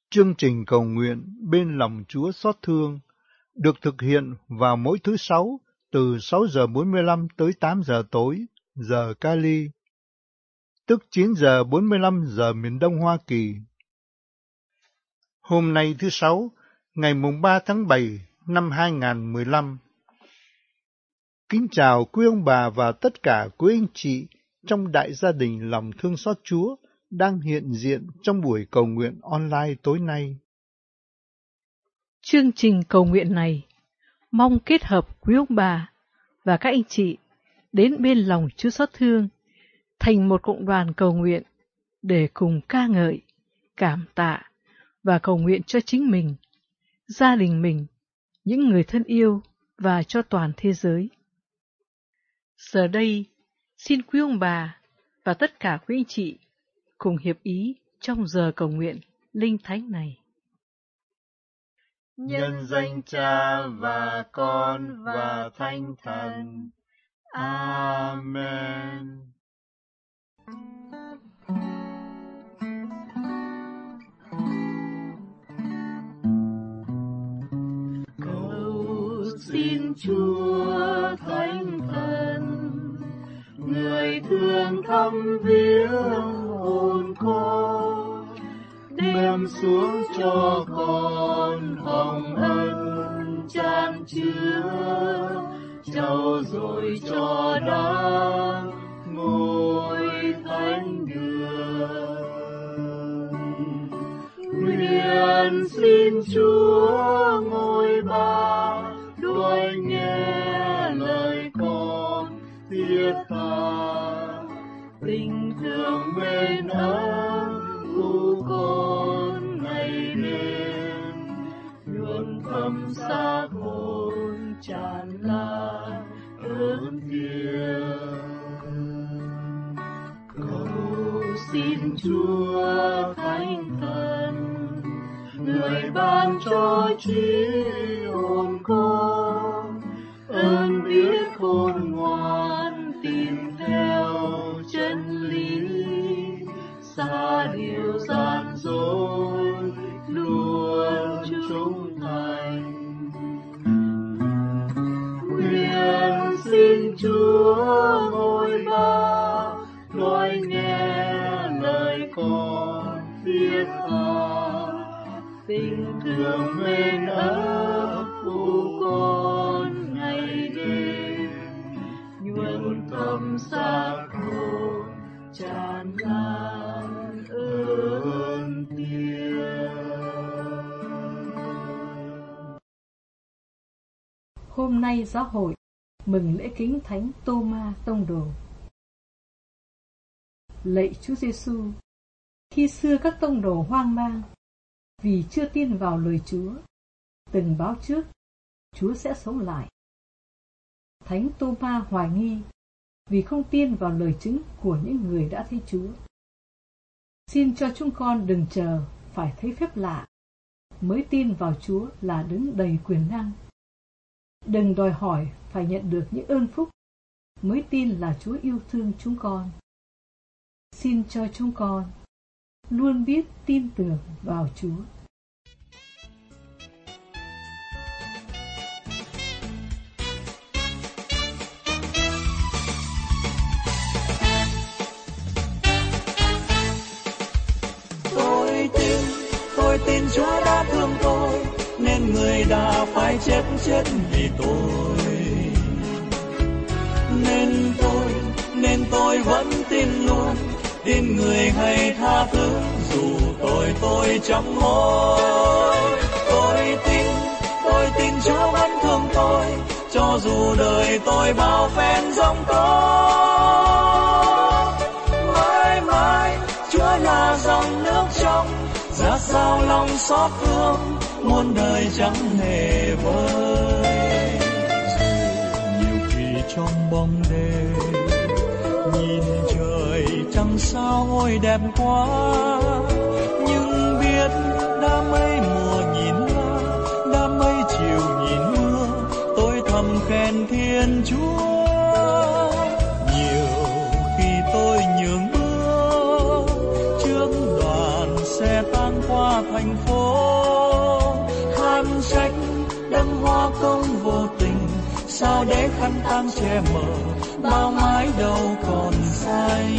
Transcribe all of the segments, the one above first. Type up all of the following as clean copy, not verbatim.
Chương trình cầu nguyện bên lòng Chúa xót thương được thực hiện vào mỗi thứ Sáu từ 6 giờ 45 tới 8 giờ tối giờ Cali, tức 9 giờ 45 giờ miền Đông Hoa Kỳ. Hôm nay thứ Sáu, ngày mùng 3 tháng 7 năm 2015. Kính chào quý ông bà và tất cả quý anh chị trong đại gia đình lòng thương xót Chúa đang hiện diện trong buổi cầu nguyện online tối nay. Chương trình cầu nguyện này mong kết hợp quý ông bà và các anh chị đến bên lòng Chúa xót thương thành một cộng đoàn cầu nguyện để cùng ca ngợi, cảm tạ và cầu nguyện cho chính mình, gia đình mình, những người thân yêu và cho toàn thế giới. Giờ đây, xin quý ông bà và tất cả quý anh chị cùng hiệp ý trong giờ cầu nguyện linh thánh này. Nhân danh Cha và Con và Thánh Thần. Amen. Cầu xin Chúa Thánh Thần, người thương thăm viếng hồn con, đem xuống cho con hồng ân chan chứa, trao dồi cho đáng ngôi thánh đường. Nguyện xin Chúa ngôi Ba đôi nghe lời con thiết tha, tình thương bên ơn của con ngày đêm, nhuần thâm xác hồn tràn lan ơn thiêng. Cầu xin Chúa Thánh Thần, người ban cho trí hồn con, ơn biết khôn ngoan tìm theo chân lý, xa điều gian dối luôn trung thành. Nguyện xin Chúa ngôi Ba nói nghe lời con thiết tha, tình thương mến ấp của con ngày đêm, nhuần thâm xác hồn tràn lan ơn thiêng. Hôm nay giáo hội mừng lễ kính Thánh Tô-ma Tông Đồ. Lạy Chúa Giêsu, khi xưa các tông đồ hoang mang vì chưa tin vào lời Chúa, từng báo trước Chúa sẽ sống lại. Thánh Tô-ma hoài nghi vì không tin vào lời chứng của những người đã thấy Chúa. Xin cho chúng con đừng chờ phải thấy phép lạ mới tin vào Chúa là đấng đầy quyền năng. Đừng đòi hỏi phải nhận được những ơn phúc mới tin là Chúa yêu thương chúng con. Xin cho chúng con luôn biết tin tưởng vào Chúa. Tôi tin Chúa đã thương tôi, nên người đã phải chết vì tôi. Nên tôi vẫn tin luôn, tin người hay tha thứ dù tôi chẳng hối. Tôi tin Chúa vẫn thương tôi, cho dù đời tôi bao phen giông tố. Mãi mãi Chúa là dòng nước trong, giá sao lòng xót thương muôn đời chẳng hề vơi. Nhiều khi trong bóng đêm nhìn trời chẳng sao ôi đẹp quá, nhưng biết đã mấy mùa nhìn hoa, đã mấy chiều nhìn mưa, tôi thầm khen Thiên Chúa. Nhiều khi tôi nhường mưa trước đoàn xe tan qua thành phố, đấng hoa công vô tình, sao để khăn tang che mờ bao mái đầu còn xanh.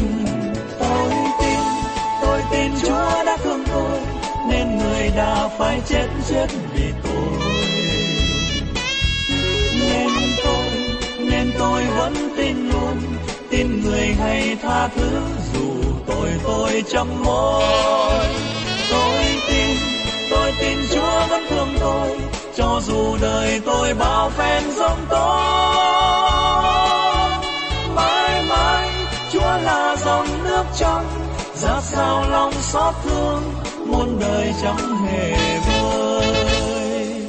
Tôi tin Chúa đã thương tôi, nên người đã phải chết vì tôi. Nên tôi vẫn tin luôn, tin người hay tha thứ dù tôi chậm môi. Tôi tin Chúa vẫn thương tôi, cho dù đời tôi bao phen giông tố. Mãi mãi Chúa là dòng nước trong, ra sao lòng xót thương, muôn đời chẳng hề vơi.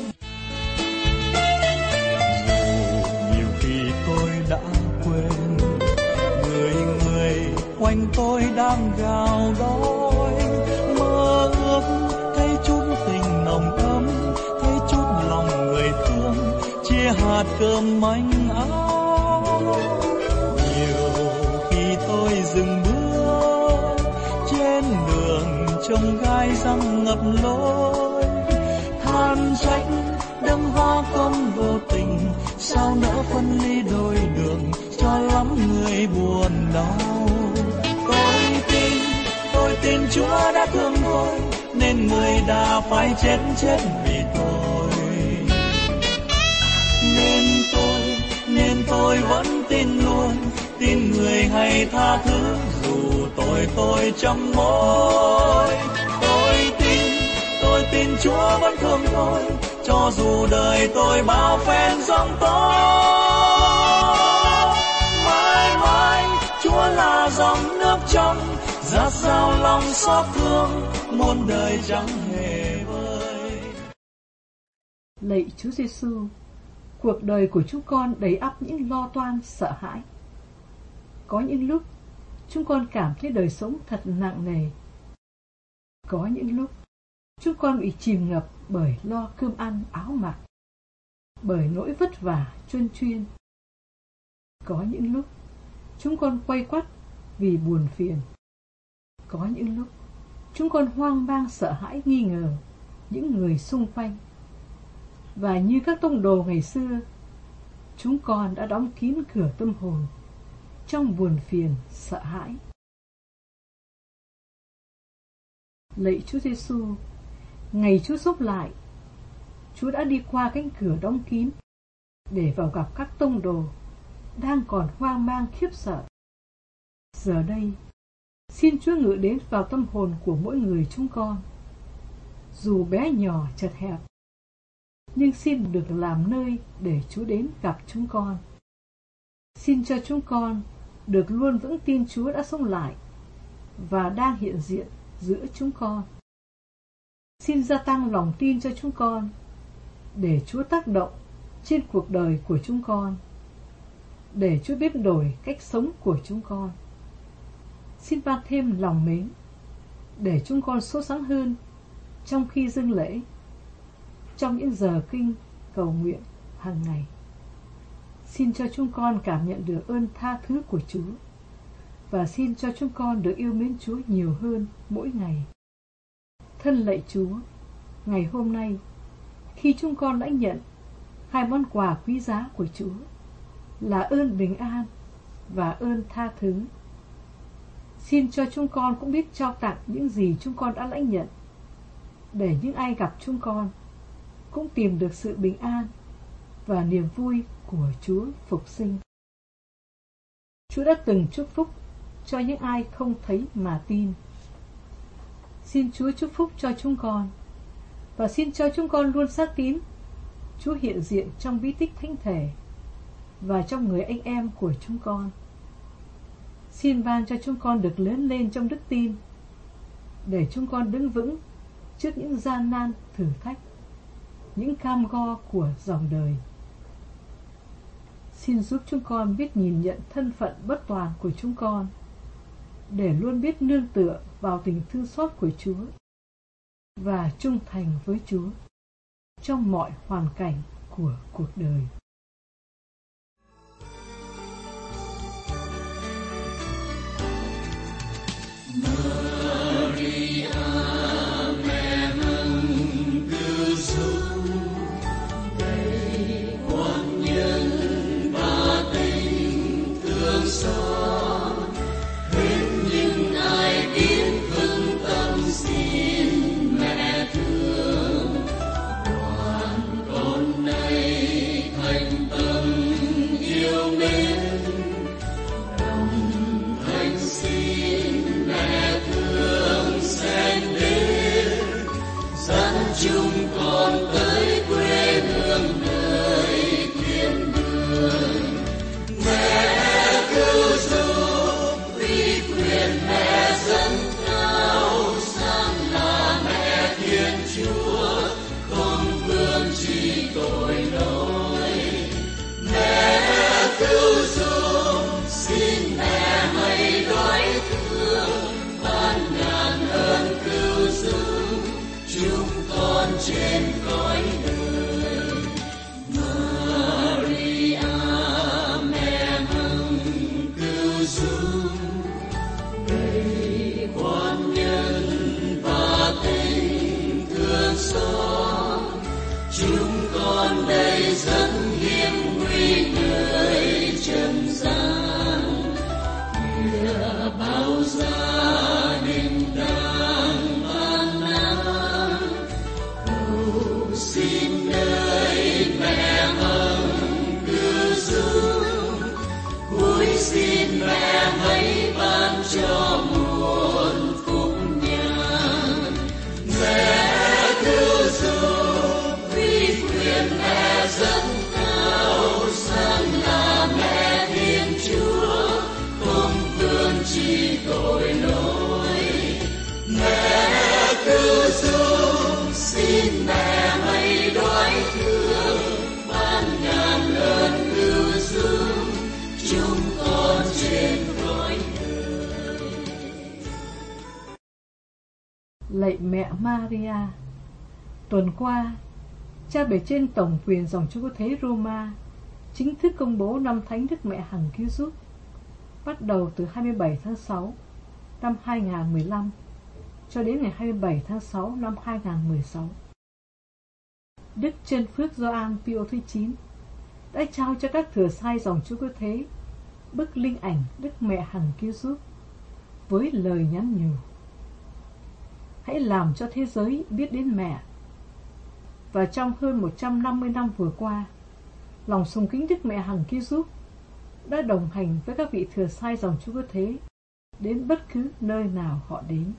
Dù nhiều khi tôi đã quên, người quanh tôi đang gào đói, mơ ước thấy chút tình nồng ấm, thấy chút lòng người thương, chia hạt cơm manh áo. Nhiều khi tôi dừng bước trên đường trông gai răng ngập lối, than trách đấng hoa công vô tình, sao nỡ phân ly đôi đường cho lắm người buồn đau. Tôi tin Chúa đã thương tôi, nên người đã phải chết vì tôi. Nên tôi vẫn tin luôn, tin người hay tha thứ dù tôi chậm môi. Tôi tin Chúa vẫn thương tôi, cho dù đời tôi bao phen giông tố. Mãi mãi Chúa là dòng nước trong, ra sao lòng xót thương, muôn đời chẳng hề vơi. Lạy Chúa Giêsu, cuộc đời của chúng con đầy ắp những lo toan sợ hãi. Có những lúc chúng con cảm thấy đời sống thật nặng nề. Có những lúc chúng con bị chìm ngập bởi lo cơm ăn áo mặc, bởi nỗi vất vả chuyên chuyên. Có những lúc chúng con quay quắt vì buồn phiền. Có những lúc chúng con hoang mang sợ hãi nghi ngờ những người xung quanh. Và như các tông đồ ngày xưa, chúng con đã đóng kín cửa tâm hồn trong buồn phiền sợ hãi. Lạy Chúa Giêsu, ngày Chúa xúc lại, Chúa đã đi qua cánh cửa đóng kín để vào gặp các tông đồ đang còn hoang mang khiếp sợ. Giờ đây, xin Chúa ngự đến vào tâm hồn của mỗi người chúng con. Dù bé nhỏ chật hẹp, nhưng xin được làm nơi để Chúa đến gặp chúng con. Xin cho chúng con được luôn vững tin Chúa đã sống lại và đang hiện diện giữa chúng con. Xin gia tăng lòng tin cho chúng con, để Chúa tác động trên cuộc đời của chúng con, để Chúa biến đổi cách sống của chúng con. Xin ban thêm lòng mến, để chúng con sốt sắng hơn trong khi dâng lễ, trong những giờ kinh cầu nguyện hàng ngày. Xin cho chúng con cảm nhận được ơn tha thứ của Chúa, và xin cho chúng con được yêu mến Chúa nhiều hơn mỗi ngày. Thân lạy Chúa, ngày hôm nay, khi chúng con lãnh nhận hai món quà quý giá của Chúa là ơn bình an và ơn tha thứ, xin cho chúng con cũng biết trao tặng những gì chúng con đã lãnh nhận, để những ai gặp chúng con cũng tìm được sự bình an và niềm vui của Chúa phục sinh. Chúa đã từng chúc phúc cho những ai không thấy mà tin. Xin Chúa chúc phúc cho chúng con, và xin cho chúng con luôn xác tín Chúa hiện diện trong bí tích thánh thể và trong người anh em của chúng con. Xin ban cho chúng con được lớn lên trong đức tin, để chúng con đứng vững trước những gian nan thử thách, những cam go của dòng đời. Xin giúp chúng con biết nhìn nhận thân phận bất toàn của chúng con, để luôn biết nương tựa vào tình thương xót của Chúa và trung thành với Chúa trong mọi hoàn cảnh của cuộc đời. Maria, mẹ mừng cứu giúp, đầy trên cõi đời. Maria mẹ hằng cứu giúp, đầy khoan nhân và tình thương xót, chúng con đây rất hiếm nguy nơi trần gian. Nhờ bao gia đình đang van nan, cầu xin nơi mẹ hằng cứu giúp. Cuối xin mẹ hãy ban cho muôn phúc nhàn. Mẹ cứu giúp, uy quyền mẹ rất cao, sang là mẹ Thiên Chúa, không thương chi tội lỗi. Mẹ cứu giúp, xin mẹ hãy đoái thương, ban ngàn ơn cứu giúp chúng con trên cõi đời. Lạy mẹ Maria, tuần qua, cha bề trên tổng quyền dòng Chúa Cứu Thế Roma chính thức công bố năm Thánh Đức Mẹ Hằng Cứu Giúp, bắt đầu từ 27 tháng 6 năm 2015 cho đến ngày 27 tháng 6 năm 2016. Đức Chân Phước Gioan Pio thứ 9 đã trao cho các thừa sai dòng Chúa Cứu Thế bức linh ảnh Đức Mẹ Hằng Cứu Giúp với lời nhắn nhủ: hãy làm cho thế giới biết đến mẹ. Và trong hơn 150 năm vừa qua, lòng sùng kính Đức Mẹ Hằng Cứu Giúp đã đồng hành với các vị thừa sai dòng Chúa Cứu Thế đến bất cứ nơi nào họ đến.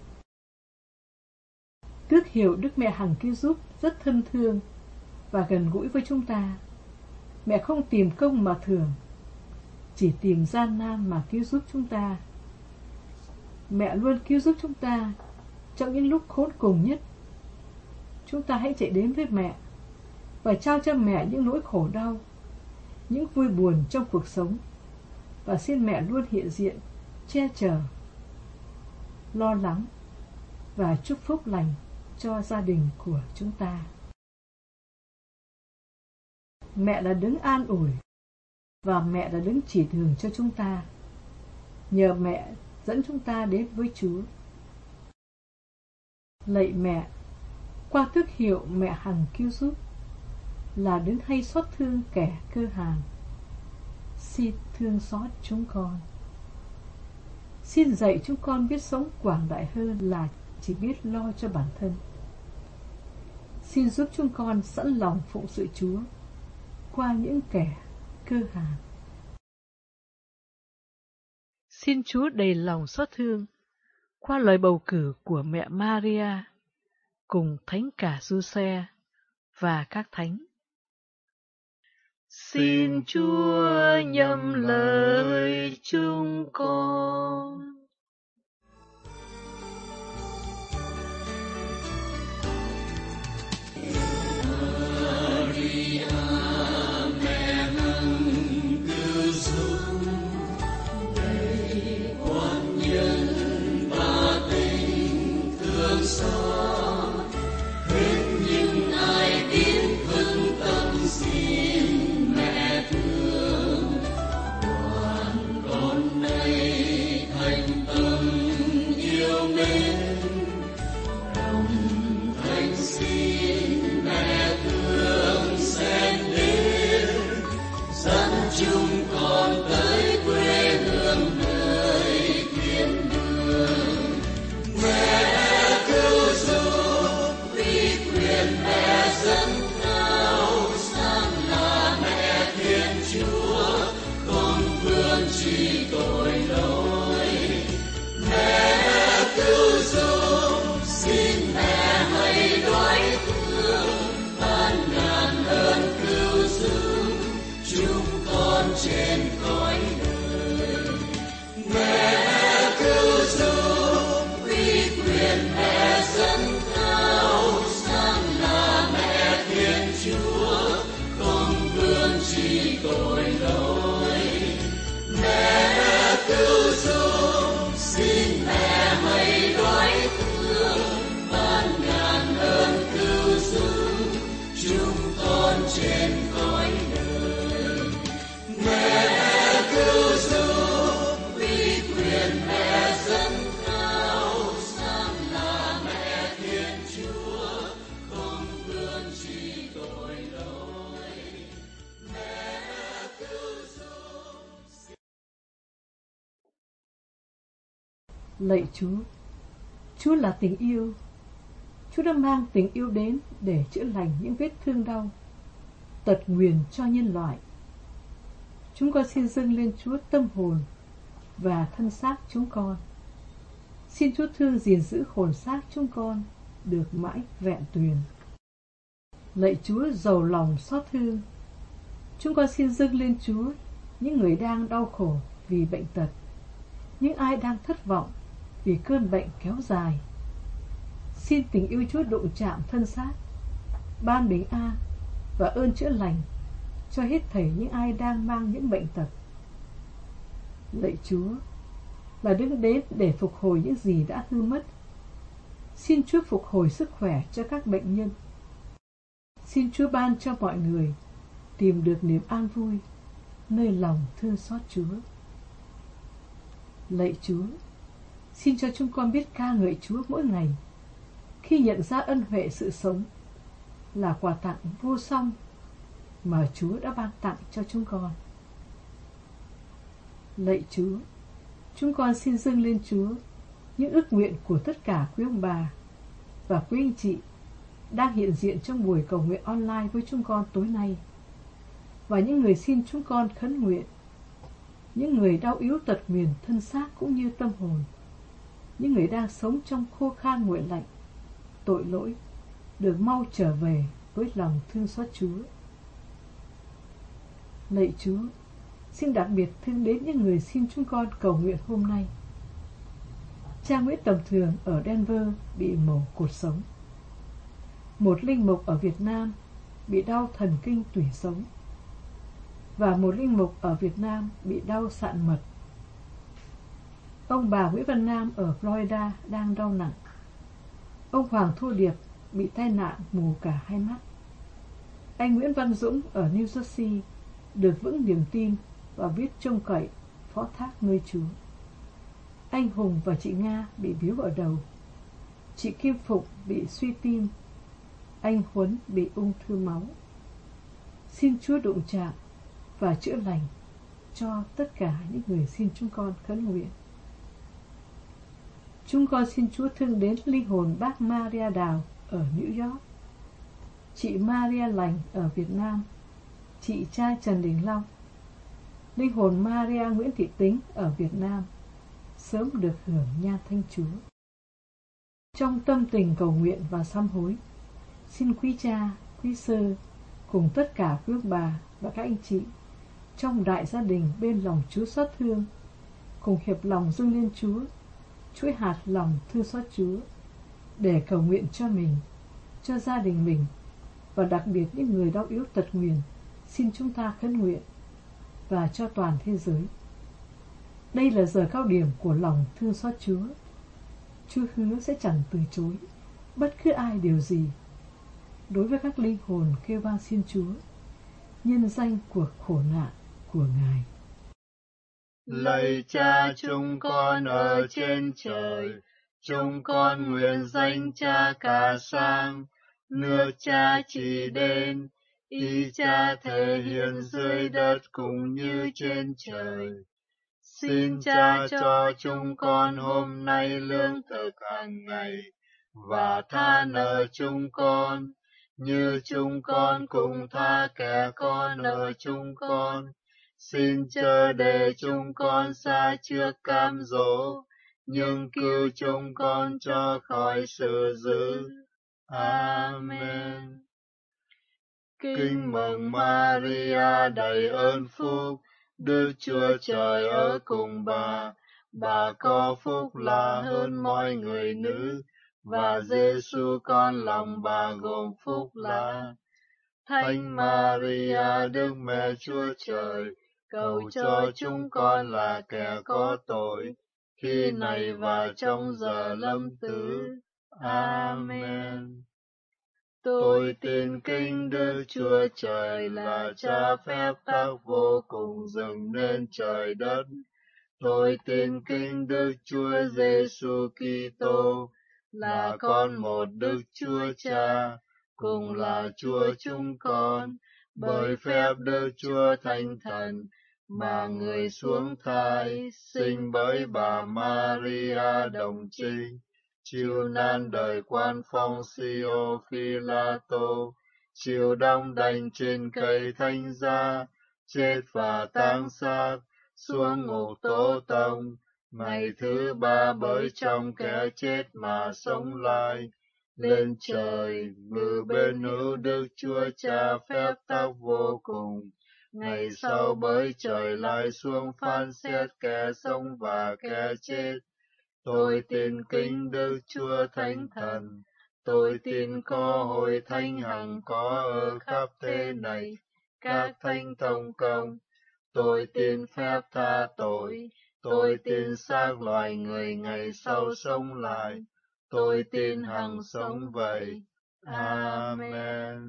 Tước hiệu Đức Mẹ Hằng Cứu Giúp rất thân thương và gần gũi với chúng ta. Mẹ không tìm công mà thưởng, chỉ tìm gian nan mà cứu giúp chúng ta. Mẹ luôn cứu giúp chúng ta trong những lúc khốn cùng nhất. Chúng ta hãy chạy đến với mẹ và trao cho mẹ những nỗi khổ đau, những vui buồn trong cuộc sống, và xin mẹ luôn hiện diện, che chở, lo lắng và chúc phúc lành cho gia đình của chúng ta. Mẹ là đấng an ủi và mẹ là đấng chỉ đường cho chúng ta. Nhờ mẹ dẫn chúng ta đến với Chúa. Lạy mẹ, qua tước hiệu Mẹ Hằng Cứu Giúp, là đấng hay xót thương kẻ cơ hàn, xin thương xót chúng con. Xin dạy chúng con biết sống quảng đại hơn là chỉ biết lo cho bản thân. Xin giúp chúng con sẵn lòng phụng sự Chúa qua những kẻ cơ hàn. Xin Chúa đầy lòng xót thương qua lời bầu cử của mẹ Maria cùng Thánh Cả Giuse và các thánh. Xin Chúa nhậm lời chúng con. Thành Lạy Chúa là tình yêu. Chúa đã mang tình yêu đến để chữa lành những vết thương đau, tật nguyền cho nhân loại. Chúng con xin dâng lên Chúa tâm hồn và thân xác chúng con. Xin Chúa thương gìn giữ hồn xác chúng con được mãi vẹn tuyền. Lạy Chúa giàu lòng xót thương, chúng con xin dâng lên Chúa những người đang đau khổ vì bệnh tật, những ai đang thất vọng vì cơn bệnh kéo dài. Xin tình yêu Chúa đụng chạm thân xác, ban bình an và ơn chữa lành cho hết thảy những ai đang mang những bệnh tật. Lạy Chúa là Đấng đến để phục hồi những gì đã hư mất. Xin Chúa phục hồi sức khỏe cho các bệnh nhân. Xin Chúa ban cho mọi người tìm được niềm an vui nơi lòng thương xót Chúa. Lạy Chúa, xin cho chúng con biết ca ngợi Chúa mỗi ngày, khi nhận ra ân huệ sự sống là quà tặng vô song mà Chúa đã ban tặng cho chúng con. Lạy Chúa, chúng con xin dâng lên Chúa những ước nguyện của tất cả quý ông bà và quý anh chị đang hiện diện trong buổi cầu nguyện online với chúng con tối nay, và những người xin chúng con khấn nguyện, những người đau yếu tật nguyền thân xác cũng như tâm hồn, những người đang sống trong khô khan nguội lạnh, tội lỗi, được mau trở về với lòng thương xót Chúa. Lạy Chúa, xin đặc biệt thương đến những người xin chúng con cầu nguyện hôm nay. Cha Nguyễn Tầm Thường ở Denver bị mổ cột sống. Một linh mục ở Việt Nam bị đau thần kinh tủy sống. Và một linh mục ở Việt Nam bị đau sạn mật. Ông bà Nguyễn Văn Nam ở Florida đang đau nặng. Ông Hoàng Thu Điệp bị tai nạn mù cả hai mắt. Anh Nguyễn Văn Dũng ở New Jersey được vững niềm tin và biết trông cậy, phó thác nơi Chúa. Anh Hùng và chị Nga bị biếu ở đầu. Chị Kim Phụng bị suy tim. Anh Huấn bị ung thư máu. Xin Chúa đụng chạm và chữa lành cho tất cả những người xin chúng con khấn nguyện. Chúng con xin Chúa thương đến linh hồn bác Maria Đào ở New York, chị Maria Lành ở Việt Nam, chị trai Trần Đình Long, linh hồn Maria Nguyễn Thị Tính ở Việt Nam sớm được hưởng nhan thanh Chúa. Trong tâm tình cầu nguyện và sám hối, xin quý cha, quý sơ cùng tất cả quý ông bà và các anh chị trong đại gia đình bên lòng Chúa xót thương cùng hiệp lòng dâng lên Chúa chuỗi hạt lòng thương xót Chúa để cầu nguyện cho mình, cho gia đình mình, và đặc biệt những người đau yếu tật nguyền xin chúng ta khấn nguyện, và cho toàn thế giới. Đây là giờ cao điểm của lòng thương xót Chúa. Chúa hứa sẽ chẳng từ chối bất cứ ai điều gì đối với các linh hồn kêu van xin Chúa nhân danh cuộc khổ nạn của Ngài. Lạy Cha chúng con ở trên trời, chúng con nguyện danh Cha cả sang, nước Cha chỉ đến, ý Cha thể hiện dưới đất cũng như trên trời. Xin Cha cho chúng con hôm nay lương thực hàng ngày, và tha nợ chúng con, như chúng con cũng tha kẻ có nợ chúng con. Xin chớ để chúng con sa trước cám dỗ, nhưng cứu chúng con cho khỏi sự dữ. Amen. Kính mừng Maria đầy ơn phúc, Đức Chúa Trời ở cùng bà có phúc lạ hơn mọi người nữ, và Giêsu con lòng bà gồm phúc lạ. Thánh Maria Đức Mẹ Chúa Trời, cầu cho chúng con là kẻ có tội, khi này và trong giờ lâm tử. Amen. Tôi tin kính Đức Chúa Trời là Cha phép tắc vô cùng dựng nên trời đất. Tôi tin kính Đức Chúa Giêsu Kitô là con một Đức Chúa Cha, cùng là Chúa chúng con, bởi phép Đức Chúa Thánh Thần, mà người xuống thai, sinh bởi bà Maria đồng trinh, chịu nan đời quan phong Sio Phi-la-tô, chịu đóng đành trên cây thánh giá, chết và táng xác, xuống ngục Tổ Tông, ngày thứ ba bởi trong kẻ chết mà sống lại, lên trời, ngự bên hữu Đức Chúa Cha phép tắc vô cùng. Ngày sau bởi trời lại xuống phán xét kẻ sống và kẻ chết. Tôi tin kính Đức Chúa Thánh Thần, tôi tin có hội thánh hằng có ở khắp thế này, các thánh thông công. Tôi tin phép tha tội, tôi tin xác loài người ngày sau sống lại, tôi tin hằng sống vậy. Amen.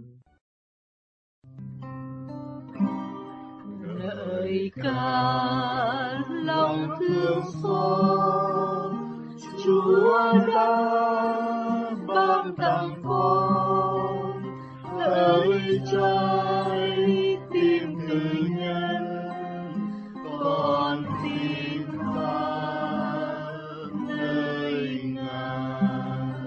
Lời ca lòng thương xót, Chúa đã ban tặng con, hỡi trái tim cử nhân, con tin ta nơi Ngài.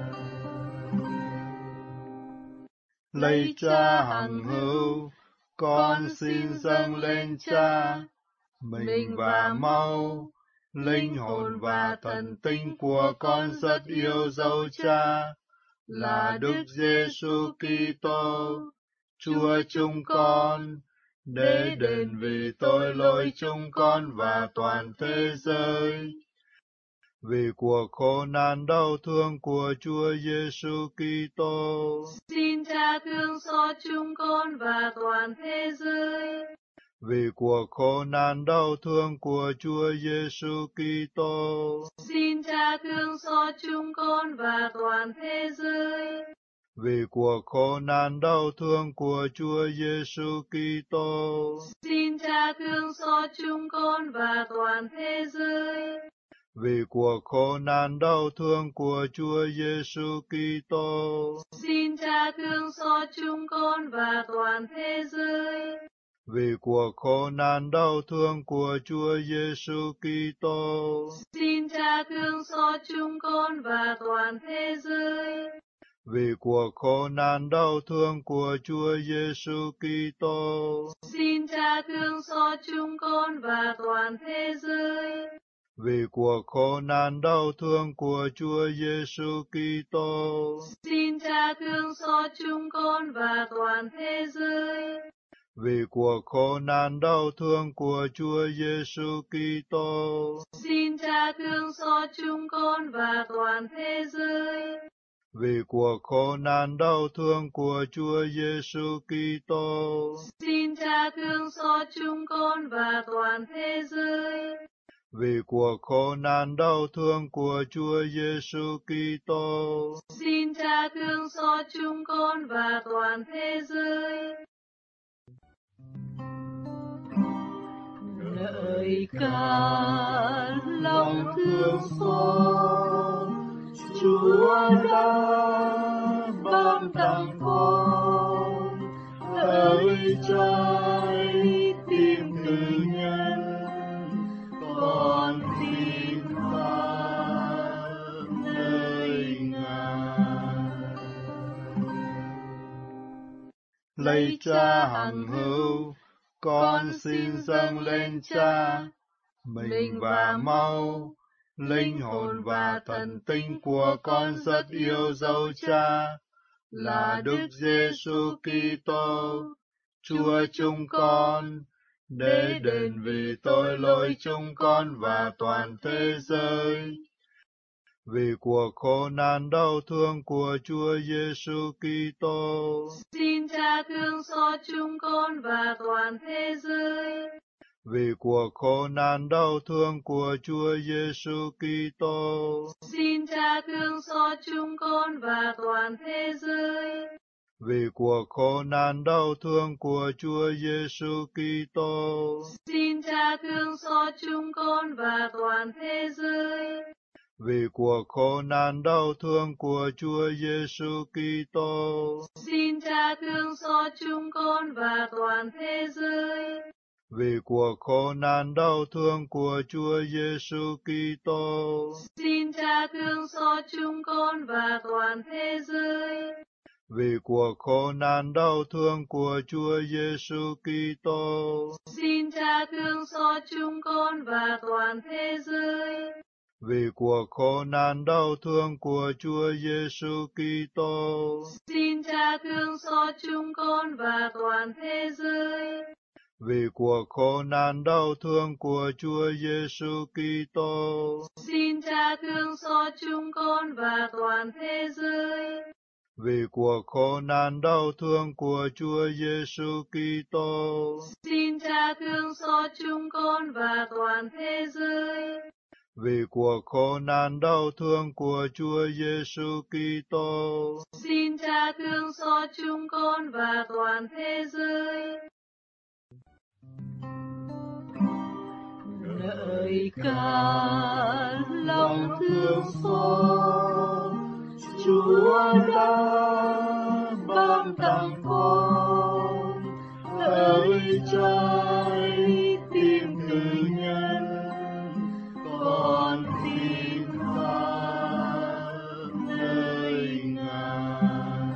Lạy Cha hằng hữu, con xin dâng lên Cha mình và máu, linh hồn và thần tinh của con rất yêu dấu Cha, là Đức Giêsu Kitô, Chúa chúng con, để đền vì tội lỗi chúng con và toàn thế giới. Vì cuộc khổ nạn đau thương của Chúa Giêsu Kitô, xin Cha thương xót chúng con và toàn thế giới. Vì cuộc khổ nạn đau thương của Chúa Giêsu Kitô, xin Cha thương xót chúng con và toàn thế giới. Vì cuộc khổ nạn đau thương của Chúa Giêsu Kitô, xin Cha thương xót chúng con và toàn thế giới. Vì cuộc khổ nạn đau thương của Chúa Giêsu Kitô, xin Cha thương xót chúng con và toàn thế giới. Vì cuộc khổ nạn đau thương của Chúa Giêsu Kitô, xin Cha thương xót chúng con và toàn thế giới. Vì cuộc khổ nạn đau thương của Chúa Giêsu Kitô, xin Cha thương xót chúng con và toàn thế giới. Vì cuộc khổ nạn đau thương của Chúa Giêsu Kitô, xin Cha thương xót chúng con và toàn thế giới. Vì cuộc khổ nạn đau thương của Chúa Giêsu Kitô, xin Cha thương xót chúng con và toàn thế giới. Vì cuộc khổ nạn đau thương của Chúa Giêsu Kitô, xin Cha thương xót chúng con và toàn thế giới. Vì cuộc khổ nạn đau thương của Chúa Giêsu Kitô, xin Cha thương xót chúng con và toàn thế giới. Lời ca lòng thương xót, Chúa đã ban tặng con, hỡi trái tim cử nhân, con tin ta nơi Ngài. Lạy Cha hằng hữu, con xin dâng lên Cha mình và máu, linh hồn và thần tinh của con rất yêu dấu Cha, là Đức Giêsu Kitô, Chúa chúng con, để đền vì tội lỗi chúng con và toàn thế giới. Vì cuộc khổ nạn đau thương của Chúa Giêsu Kitô, xin Cha thương xót chúng con và toàn thế giới. Vì cuộc khổ nạn đau thương của Chúa Giêsu Kitô, xin Cha thương xót chúng con và toàn thế giới. Vì cuộc khổ nạn đau thương của Chúa Giêsu Kitô, xin Cha thương xót chúng con và toàn thế giới. Vì cuộc khổ nạn đau thương của Chúa Giêsu Kitô, xin Cha thương xót chúng con và toàn thế giới. vì cuộc khổ nạn đau thương của Chúa Giêsu Kitô, Xin Cha thương xót chúng con và toàn thế giới. vì cuộc khổ nạn đau thương của Chúa Giêsu Kitô, Xin Cha thương xót chúng con và toàn thế giới. vì cuộc khổ nạn đau thương của Chúa Giêsu Kitô, Xin Cha thương xót chúng con và toàn thế giới. vì cuộc khổ nạn đau thương của Chúa Giêsu Kitô, Xin Cha thương xót chúng con và toàn thế giới. vì cuộc khổ nạn đau thương của Chúa Giêsu Kitô, Xin Cha thương xót chúng con và toàn thế giới. vì cuộc khổ nạn đau thương của Chúa Giêsu Kitô, Xin Cha thương xót chúng con và toàn thế giới. Ngợi ca lòng thương xót Chúa đã ban tặng con, hỡi trái tim cử nhân, con tin ta nơi Ngài.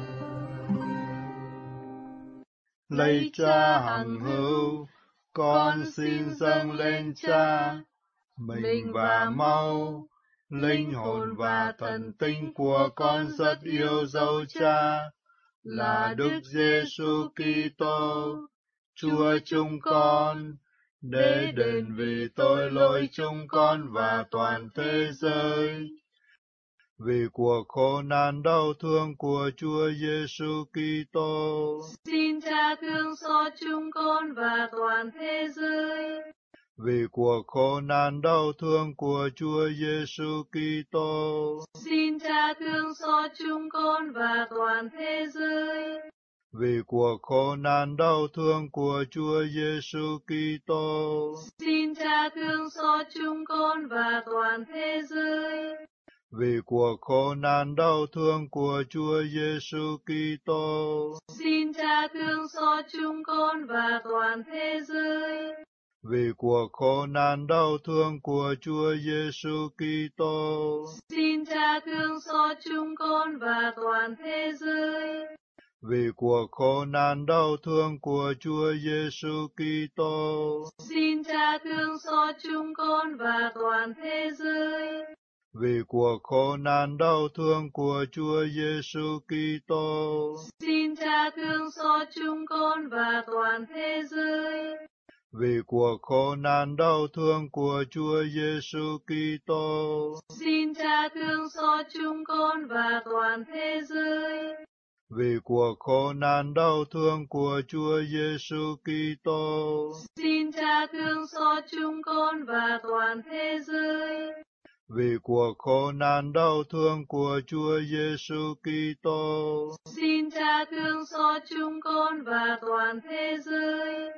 Lạy Cha hằng hữu, con xin dâng lên Cha mình và máu, linh hồn và thần tinh của con rất yêu dấu Cha là Đức Giêsu Kitô, Chúa chúng con, để đền vì tội lỗi chúng con và toàn thế giới. Vì cuộc khổ nạn đau thương của Chúa Giêsu Kitô, xin Cha thương xót chúng con và toàn thế giới. Vì cuộc khổ nạn đau thương của Chúa Giêsu Kitô, xin Cha thương xót chúng con và toàn thế giới. Vì cuộc khổ nạn đau thương của Chúa Giêsu Kitô, xin Cha thương xót chúng con và toàn thế giới. Vì cuộc khổ nạn đau thương của Chúa Giêsu Kitô, xin Cha thương xót chúng con và toàn thế giới. Vì cuộc khổ nạn đau thương của Chúa Giêsu Kitô, xin Cha thương xót chúng con và toàn thế giới. Vì cuộc khổ nạn đau thương của Chúa Giêsu Kitô, xin Cha thương xót chúng con và toàn thế giới. Vì cuộc khổ nạn đau thương của Chúa Giêsu Kitô, xin Cha thương xót chúng con và toàn thế giới. Vì cuộc khổ nạn đau thương của Chúa Giêsu Kitô, xin Cha thương xót chúng con và toàn thế giới. Vì cuộc khổ nạn đau thương của Chúa Giêsu Kitô, xin Cha thương xót chúng con và toàn thế giới. Vì cuộc khổ nạn đau thương của Chúa Giêsu Kitô, xin Cha thương xót chúng con và toàn thế giới.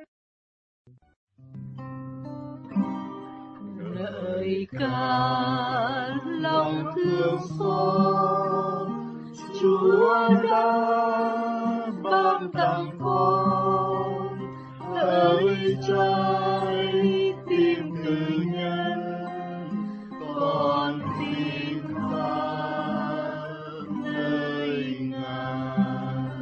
Ngợi ca lòng thương xót Chúa đã ban tặng con, hỡi trái tim cử nhân, con tin ta nơi Ngài.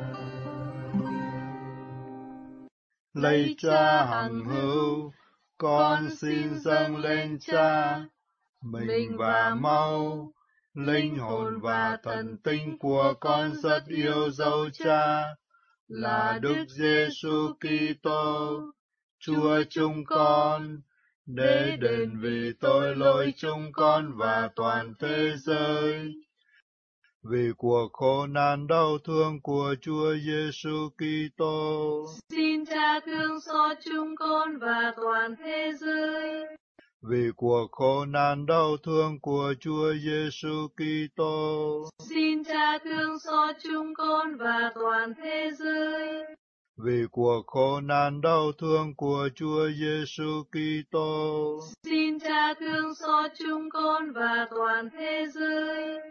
Lạy Cha hằng hữu, con xin dâng lên Cha mình và máu, linh hồn và thần tinh của con rất yêu dấu Cha là Đức Giêsu Kitô, Chúa chúng con, để đền vì tội lỗi chúng con và toàn thế giới. Vì cuộc khổ nạn đau thương của Chúa Giêsu Kitô, xin Cha thương xót chúng con và toàn thế giới. Vì cuộc khổ nạn đau thương của Chúa Giêsu Kitô, xin Cha thương xót chúng con và toàn thế giới. Vì cuộc khổ nạn đau thương của Chúa Giêsu Kitô, xin Cha thương xót chúng con và toàn thế giới.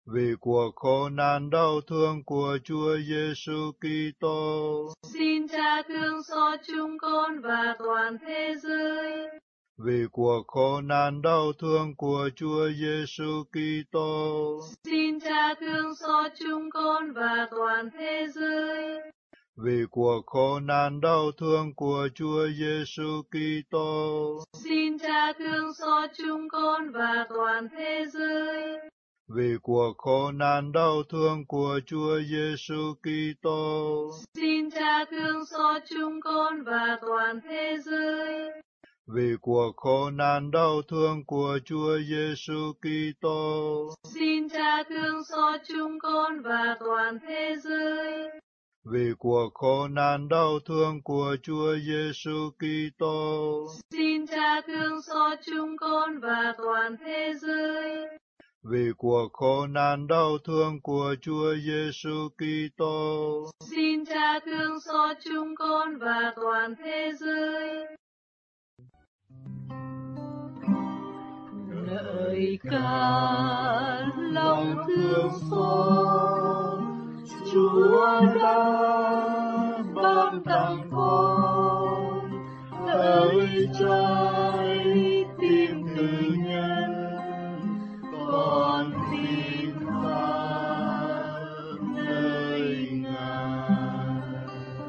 vì cuộc khổ nạn đau thương của Chúa Giêsu Kitô. Xin Cha thương xót chúng con và toàn thế giới. Vì cuộc khổ nạn đau thương của Chúa Giêsu Kitô. Xin Cha thương xót chúng con và toàn thế giới. Vì cuộc khổ nạn đau thương của Chúa Giêsu Kitô. Xin Cha thương xót chúng con và toàn thế giới. Vì cuộc khổ nạn đau thương của Chúa Giêsu Kitô. Xin Cha thương xót chúng con và toàn thế giới. Vì cuộc khổ nạn đau thương của Chúa Giêsu Kitô. Xin Cha thương xót chúng con và toàn thế giới. Vì cuộc khổ nạn đau thương của Chúa Giêsu Kitô. Xin Cha thương xót chúng con và toàn thế giới. Vì cuộc khổ nạn đau thương của Chúa Giêsu Kitô. Xin Cha thương xót chúng con và toàn thế giới. Lời ca lòng thương xót Chúa đã ban tặng con ơi trái tim tự nhân con tin phán nơi Ngài.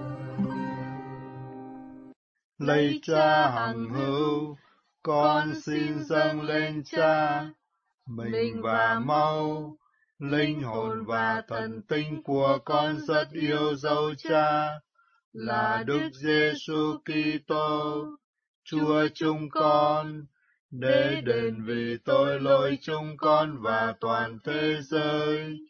Lạy Cha hằng hữu, con xin dâng lên Cha mình và máu, linh hồn và thần tinh của con rất yêu dấu Cha là Đức Giêsu Kitô, Chúa chúng con, để đền vì tội lỗi chúng con và toàn thế giới.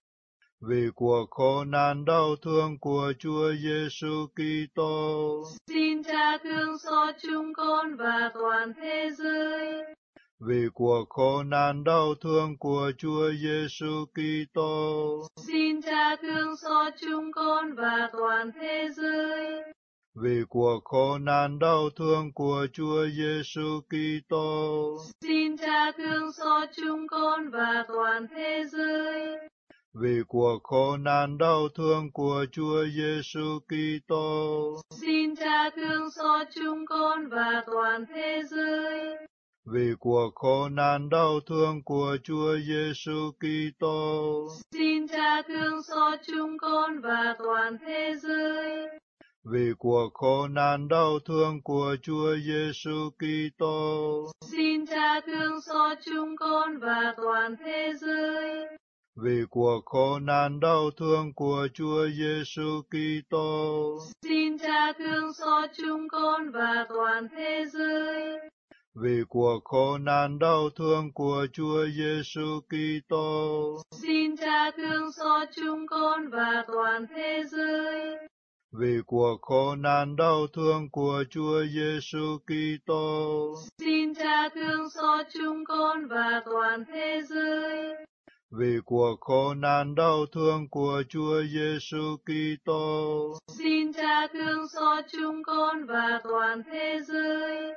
Vì cuộc khổ nạn đau thương của Chúa Giêsu Kitô. Xin Cha thương xót chúng con và toàn thế giới. Vì cuộc khổ nạn đau thương của Chúa Giêsu Kitô. Xin Cha thương xót chúng con và toàn thế giới. Vì cuộc khổ nạn đau thương của Chúa Giêsu Kitô. Xin Cha thương xót chúng con và toàn thế giới. Vì cuộc khổ nạn đau thương của Chúa Giêsu Kitô. Xin Cha thương xót chúng con và toàn thế giới. Vì cuộc khổ nạn đau thương của Chúa Giêsu Kitô. Xin Cha thương xót chúng con và toàn thế giới. Vì cuộc khổ nạn đau thương của Chúa Giêsu Kitô. Xin Cha thương xót chúng con và toàn thế giới. Vì cuộc khổ nạn đau thương của Chúa Giêsu Kitô. Xin Cha thương xót chúng con và toàn thế giới. Vì cuộc khổ nạn đau thương của Chúa Giêsu Kitô. Xin Cha thương xót chúng con và toàn thế giới. Vì cuộc khổ nạn đau thương của Chúa Giêsu Kitô. Xin Cha thương xót chúng con và toàn thế giới. Vì cuộc khổ nạn đau thương của Chúa Giêsu Kitô. Xin Cha thương xót chúng con và toàn thế giới.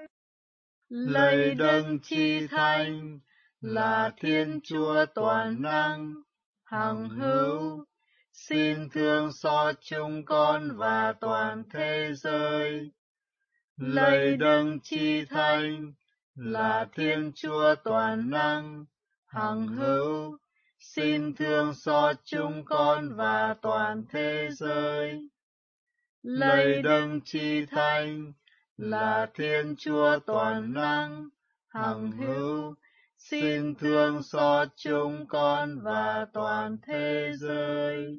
Lạy Đấng Chi Thánh là Thiên Chúa toàn năng, hằng hữu, xin thương xót chúng con và toàn thế giới. Lạy Đấng Chi Thánh là Thiên Chúa toàn năng, hằng hữu, xin thương xót chúng con và toàn thế giới. Lạy Đấng Chi Thánh là Thiên Chúa toàn năng, hằng hữu, xin thương xót chúng con và toàn thế giới.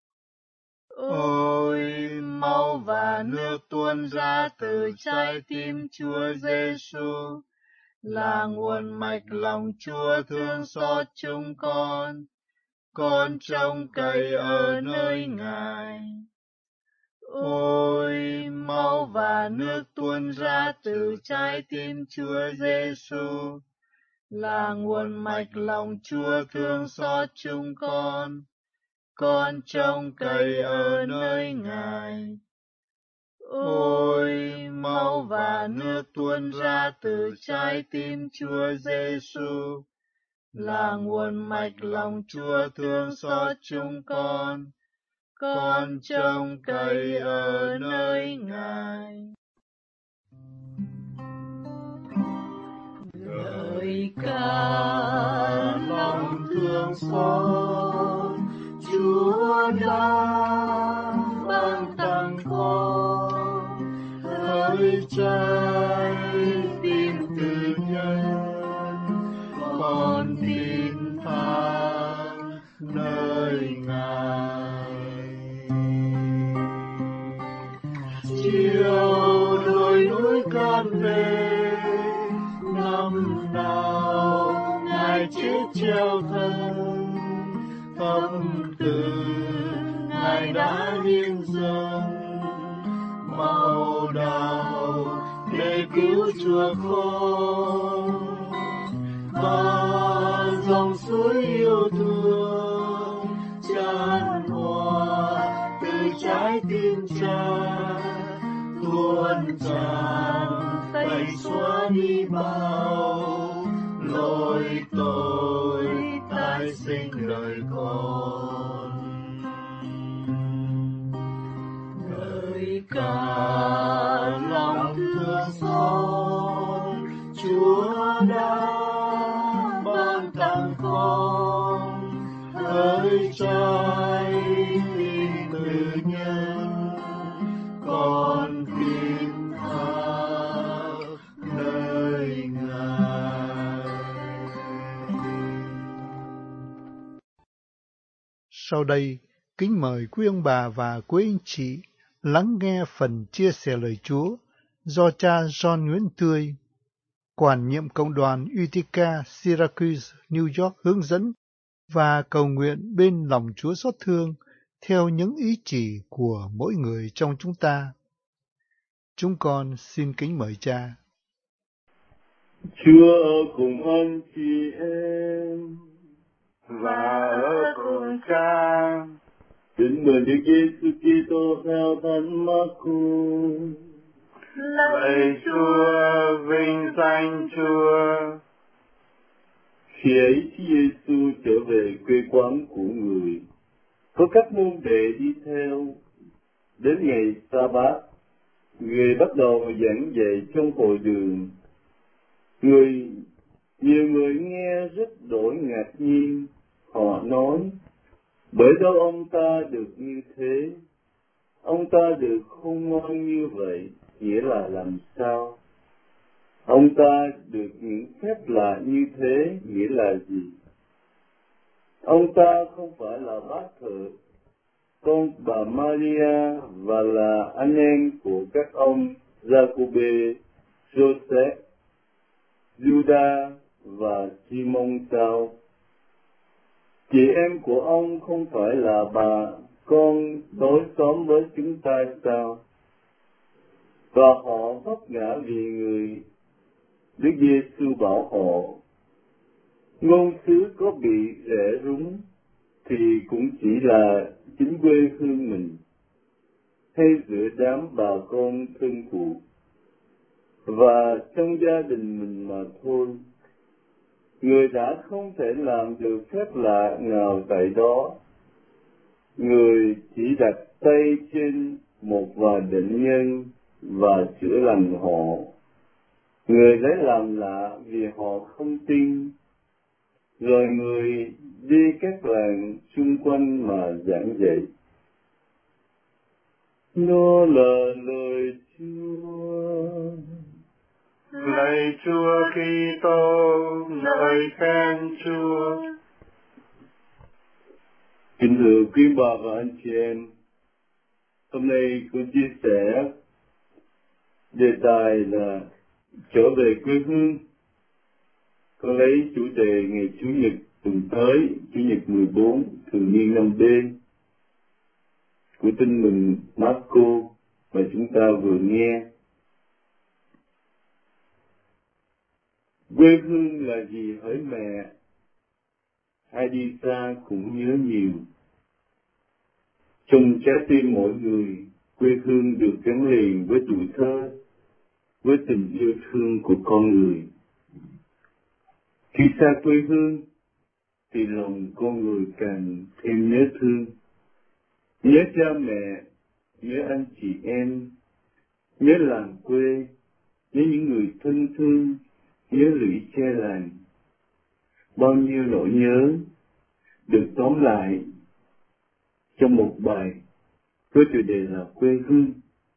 Ôi, máu và nước tuôn ra từ trái tim Chúa Giêsu là nguồn mạch lòng Chúa thương xót chúng con trông cậy ở nơi Ngài. Ôi, máu và nước tuôn ra từ trái tim Chúa Giêsu là nguồn mạch lòng Chúa thương xót chúng con trông cậy ở nơi Ngài. Ôi, máu và nước tuôn ra từ trái tim Chúa Giêsu là nguồn mạch lòng Chúa thương xót chúng con trông cậy ở nơi Ngài. Ngợi ca lòng thương xót Chúa đã ban tặng con, hỡi trái tim từ nhân con tin thang nơi Ngài. Chiều đồi núi can về, năm nào Ngài chết treo thân, tâm từ Ngài đã hiến dâng màu đào để cứu chuộc con. Và dòng suối yêu thương tràn hòa từ trái tim Cha, tuôn tràn tẩy xóa đi bao lỗi tội tái sinh đời con. Ngợi ca lòng thương xót Chúa đã ban tặng con, hỡi trái tim từ nhân con tin thác nơi Ngài. Sau đây, kính mời quý ông bà và quý anh chị lắng nghe phần chia sẻ lời Chúa do cha John Nguyễn Tươi, quản nhiệm cộng đoàn Utica, Syracuse, New York hướng dẫn và cầu nguyện bên lòng Chúa xót thương theo những ý chỉ của mỗi người trong chúng ta. Chúng con xin kính mời cha. Chúa ở cùng anh chị em và ở cùng Cha. Tin mừng Đức Giêsu Kitô theo Thánh Marco. Lạy Chúa, vinh danh Chúa. Khi ấy Chúa Giêsu trở về quê quán của người, có các môn đệ đi theo. Đến ngày Sa-bát, người bắt đầu giảng dạy trong hội đường. Nhiều người nghe rất đổi ngạc nhiên. Họ nói, bởi đâu ông ta được như thế? Ông ta được khôn ngoan như vậy, nghĩa là làm sao? Ông ta được những phép lạ như thế, nghĩa là gì? Ông ta không phải là bác thợ, con bà Maria và là anh em của các ông Giacôbê, Joseph, Juda và Simon sao? Chị em của ông không phải là bà con đối xóm với chúng ta sao? Và họ vấp ngã vì người. Đức Giêsu bảo họ, ngôn sứ có bị rẽ rúng thì cũng chỉ là chính quê hương mình, hay giữa đám bà con thân thuộc và trong gia đình mình mà thôi. Người đã không thể làm được phép lạ nào tại đó. Người chỉ đặt tay trên một vài bệnh nhân và chữa lành họ. Người lấy làm lạ vì họ không tin. Rồi người đi các làng xung quanh mà giảng dạy. Đó là lời Chúa. Lạy Chúa Kitô, lời khen Chúa. Kính thưa quý bà và anh chị em, hôm nay tôi chia sẻ đề tài là trở về quê hương. Con lấy chủ đề ngày Chủ nhật tuần tới, Chủ nhật 14 thường niên năm B của Tin mừng Marco mà chúng ta vừa nghe. Quê hương là gì hỡi mẹ? Ai đi xa cũng nhớ nhiều. Trong trái tim mỗi người, quê hương được gắn liền với tuổi thơ, với tình yêu thương của con người. Khi xa quê hương, thì lòng con người càng thêm nhớ thương. Nhớ cha mẹ, nhớ anh chị em, nhớ làng quê, nhớ những người thân thương, nhớ lũy tre làng. Bao nhiêu nỗi nhớ được tóm lại trong một bài có chủ đề là quê hương.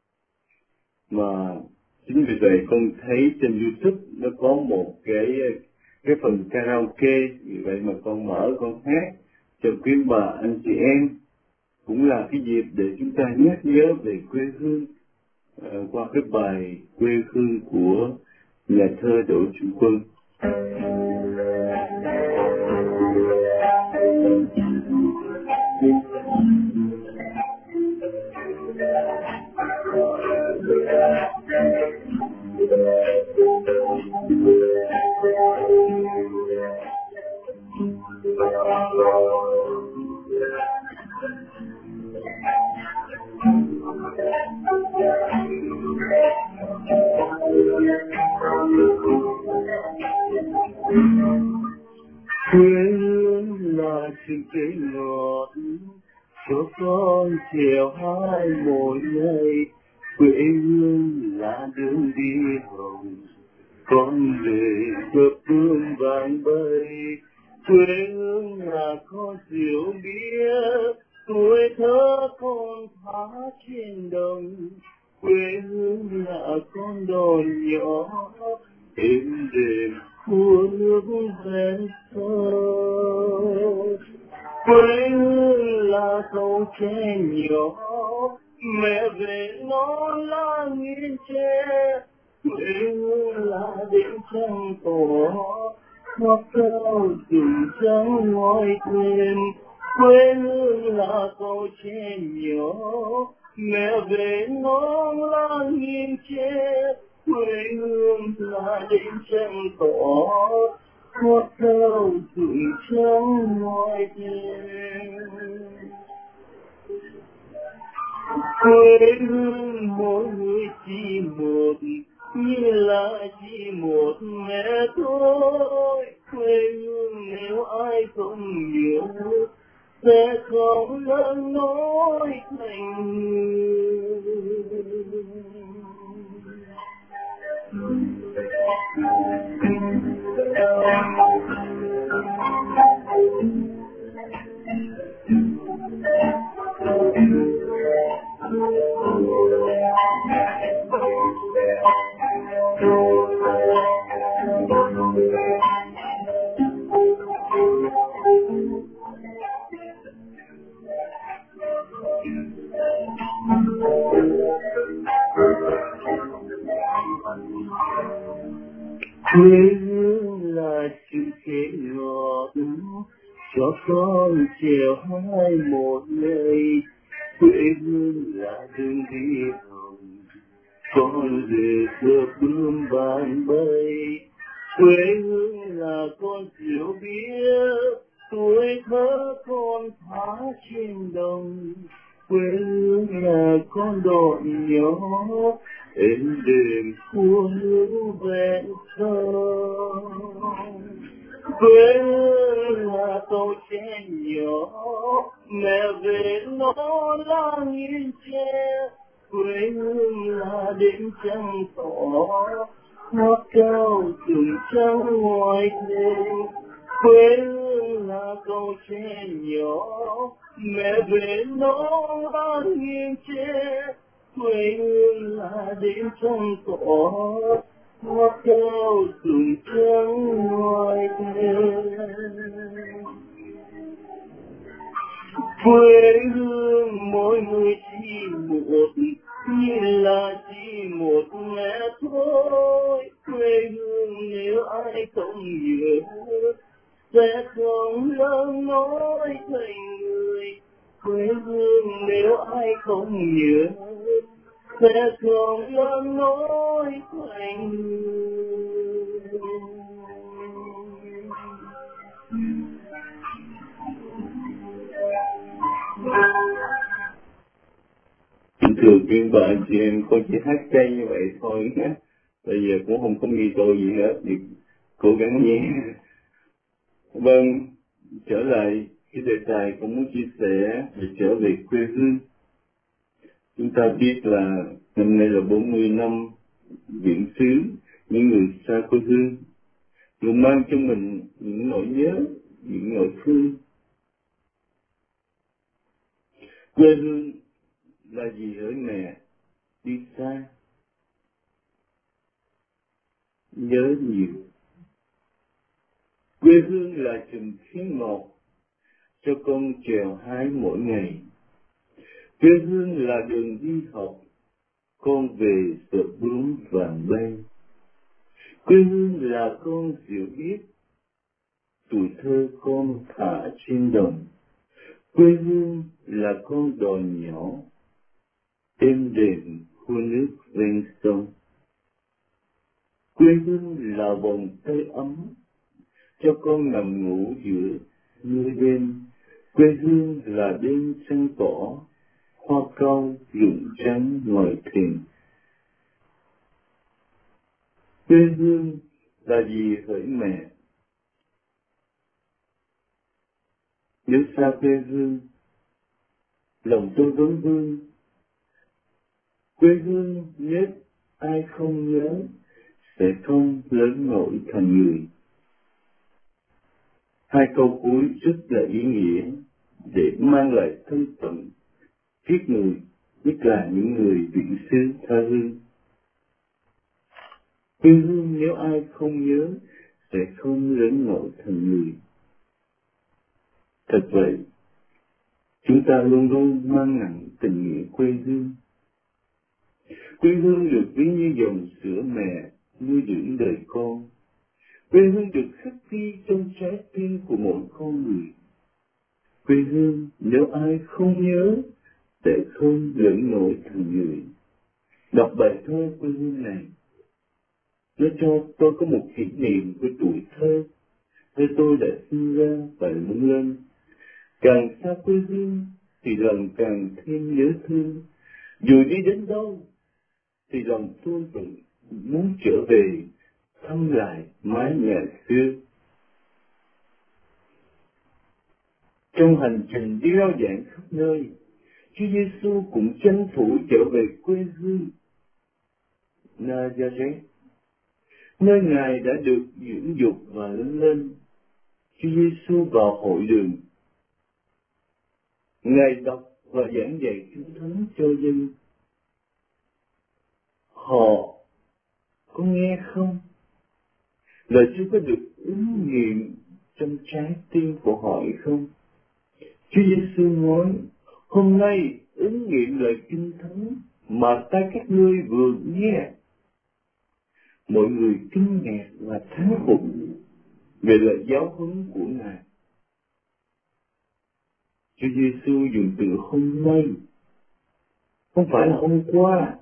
Mà chính vì vậy con thấy trên YouTube nó có một cái phần karaoke, vì vậy mà con mở con hát cho quý bà anh chị em, cũng là cái dịp để chúng ta nhắc nhớ về quê hương qua cái bài Quê Hương của nhà thơ Đỗ Trung Quân. Quê hương là chừng cây ngọt cho con chiều hai mỗi ngày. Quê hương là đường đi hồng con về bờ phương vàng bay. Quê hương là con rượu bia tuổi thơ con thả trên đồng. Quê hương là con đò nhỏ êm đềm của nước ven sông. Quê hương là cầu tre nhỏ mẹ về non lá nghiêng tre. Quê hương là đêm trăng tỏ ngọc cao rừng trắng ngoài thềm. Quê hương là cầu tre nhỏ mẹ về non lá nghiêng tre. Quê hương là đêm trăng tỏ ngọt cao rừng trắng ngoài thềm. Quê hương mỗi người chỉ một, như là chỉ một mẹ thôi. Quê hương nếu ai không nhớ sẽ không lớn nổi thành người. Quê hương là chữ khế ngọt cho con chiều hai một ngày. Quê hương là đường đi hồng con về giữa bướm vàng bay. Quê hương là con rượu bia tuổi thơ con thả trên đồng. Quê hương là con đò nhỏ êm đềm của nước ven sông. Quê hương là cầu tre nhỏ mẹ về non lá nghiêng tre. Quê hương là đêm trăng tỏ ngọt cao rừng trắng ngoài thềm. Quê hương là cầu tre nhỏ mẹ về non lá nghiêng tre. Quê hương là đêm trăng tỏ ngọt cao rừng trắng ngoài thềm. Quê hương mỗi người chỉ một, như là chỉ một mẹ thôi. Quê hương nếu ai không nhớ sẽ không lớn nổi thành người. Quê hương nếu ai không nhớ sẽ không lớn nổi thành người. Thưa quý bà anh chị em, con chỉ hát chay như vậy thôi nhé. Bây giờ cũng không có nghi tô gì hết, thì cố gắng nhé. Vâng, trở lại cái đề tài con muốn chia sẻ về trở về quê hương. Chúng ta biết là năm nay là 40 năm viễn xứ, những người xa quê hương luôn mang trong mình những nỗi nhớ, những nỗi thương. Quê hương là gì hỡi mẹ đi xa, nhớ nhiều. Quê hương là chùm khí ngọt cho con trèo hái mỗi ngày. Quê hương là đường đi học, con về sợ bướm vàng bay. Quê hương là con diều biết, tuổi thơ con thả trên đồng. Quê hương là con đò nhỏ, êm đềm khu nước ven sông. Quê hương là vòng tay ấm cho con nằm ngủ giữa mưa đêm. Quê hương là đêm trăng tỏ, hoa cau rụng trắng ngoài thềm. Quê hương là gì hỡi mẹ? Nếu xa quê hương, lòng tôi vấn vương. Quê hương nếu ai không nhớ, sẽ không lớn nổi thành người. Hai câu cuối rất là ý nghĩa để mang lại thân phận kiết người, nhất là những người viễn xứ tha hương. Quê hương nếu ai không nhớ, sẽ không lớn nổi thành người. Thật vậy, chúng ta luôn luôn mang nặng tình nghĩa quê hương. Quê hương được ví như dòng sữa mẹ nuôi dưỡng đời con. Quê hương được khắc ghi trong trái tim của mỗi con người. Quê hương nếu ai không nhớ, sẽ không lớn nổi thành người. Đọc bài thơ quê hương này, nó cho tôi có một kỷ niệm của tuổi thơ, nơi tôi đã sinh ra và lớn lên. Càng xa quê hương thì lòng càng thêm nhớ thương. Dù đi đến đâu thì lòng tôi vẫn muốn trở về thăm lại mái nhà xưa. Trong hành trình đi rao giảng khắp nơi, Chúa Giêsu cũng tranh thủ trở về quê hương Nazareth, nơi Ngài đã được dưỡng dục và lớn lên. Chúa Giêsu vào hội đường, Ngài đọc và giảng dạy Kinh Thánh cho dân. Họ có nghe không? Lời Chúa có được ứng nghiệm trong trái tim của họ hay không? Chúa Giêsu nói, hôm nay ứng nghiệm lời Kinh Thánh mà ta các ngươi vừa nghe. Mọi người kinh ngạc và thán phục về lời giáo huấn của Ngài. Chúa Giêsu dùng từ hôm nay, không phải là hôm qua,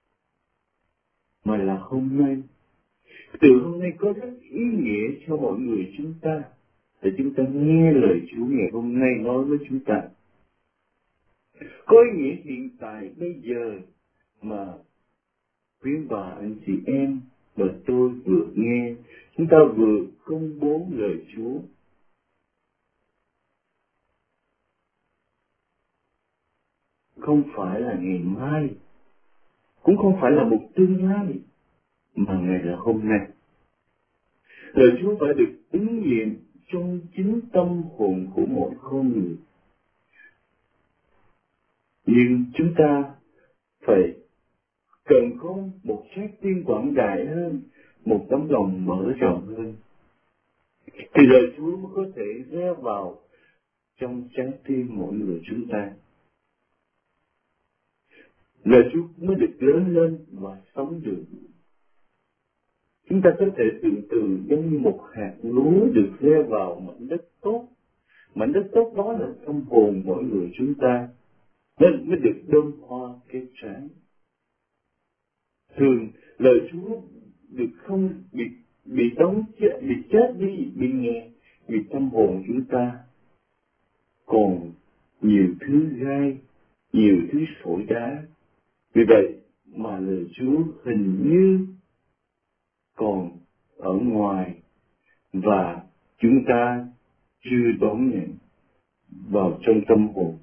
mà là hôm nay. Từ hôm nay có rất ý nghĩa cho mọi người chúng ta, để chúng ta nghe lời Chúa ngày hôm nay nói với chúng ta. Có ý nghĩa hiện tại bây giờ mà quý bà anh chị em và tôi vừa nghe, chúng ta vừa công bố lời Chúa. Không phải là ngày mai, cũng không phải là một tương lai, mà ngày là hôm nay. Lời Chúa phải được ứng nghiệm trong chính tâm hồn của mỗi con người. Nhưng chúng ta phải cần có một trái tim quảng đại hơn, một tấm lòng mở rộng hơn, thì lời Chúa mới có thể gieo vào trong trái tim mỗi người chúng ta. Lời Chúa mới được lớn lên và sống được. Chúng ta có thể tưởng tượng giống như một hạt lúa được gieo vào mảnh đất tốt. Mảnh đất tốt đó là tâm hồn mỗi người chúng ta, nên mới được đơm hoa kết trái. Thường lời Chúa được không bị chết đi, bị nghẹt vì tâm hồn chúng ta còn nhiều thứ gai, nhiều thứ sỏi đá. Vì vậy mà lời Chúa hình như còn ở ngoài, và chúng ta chưa đón nhận vào trong tâm hồn.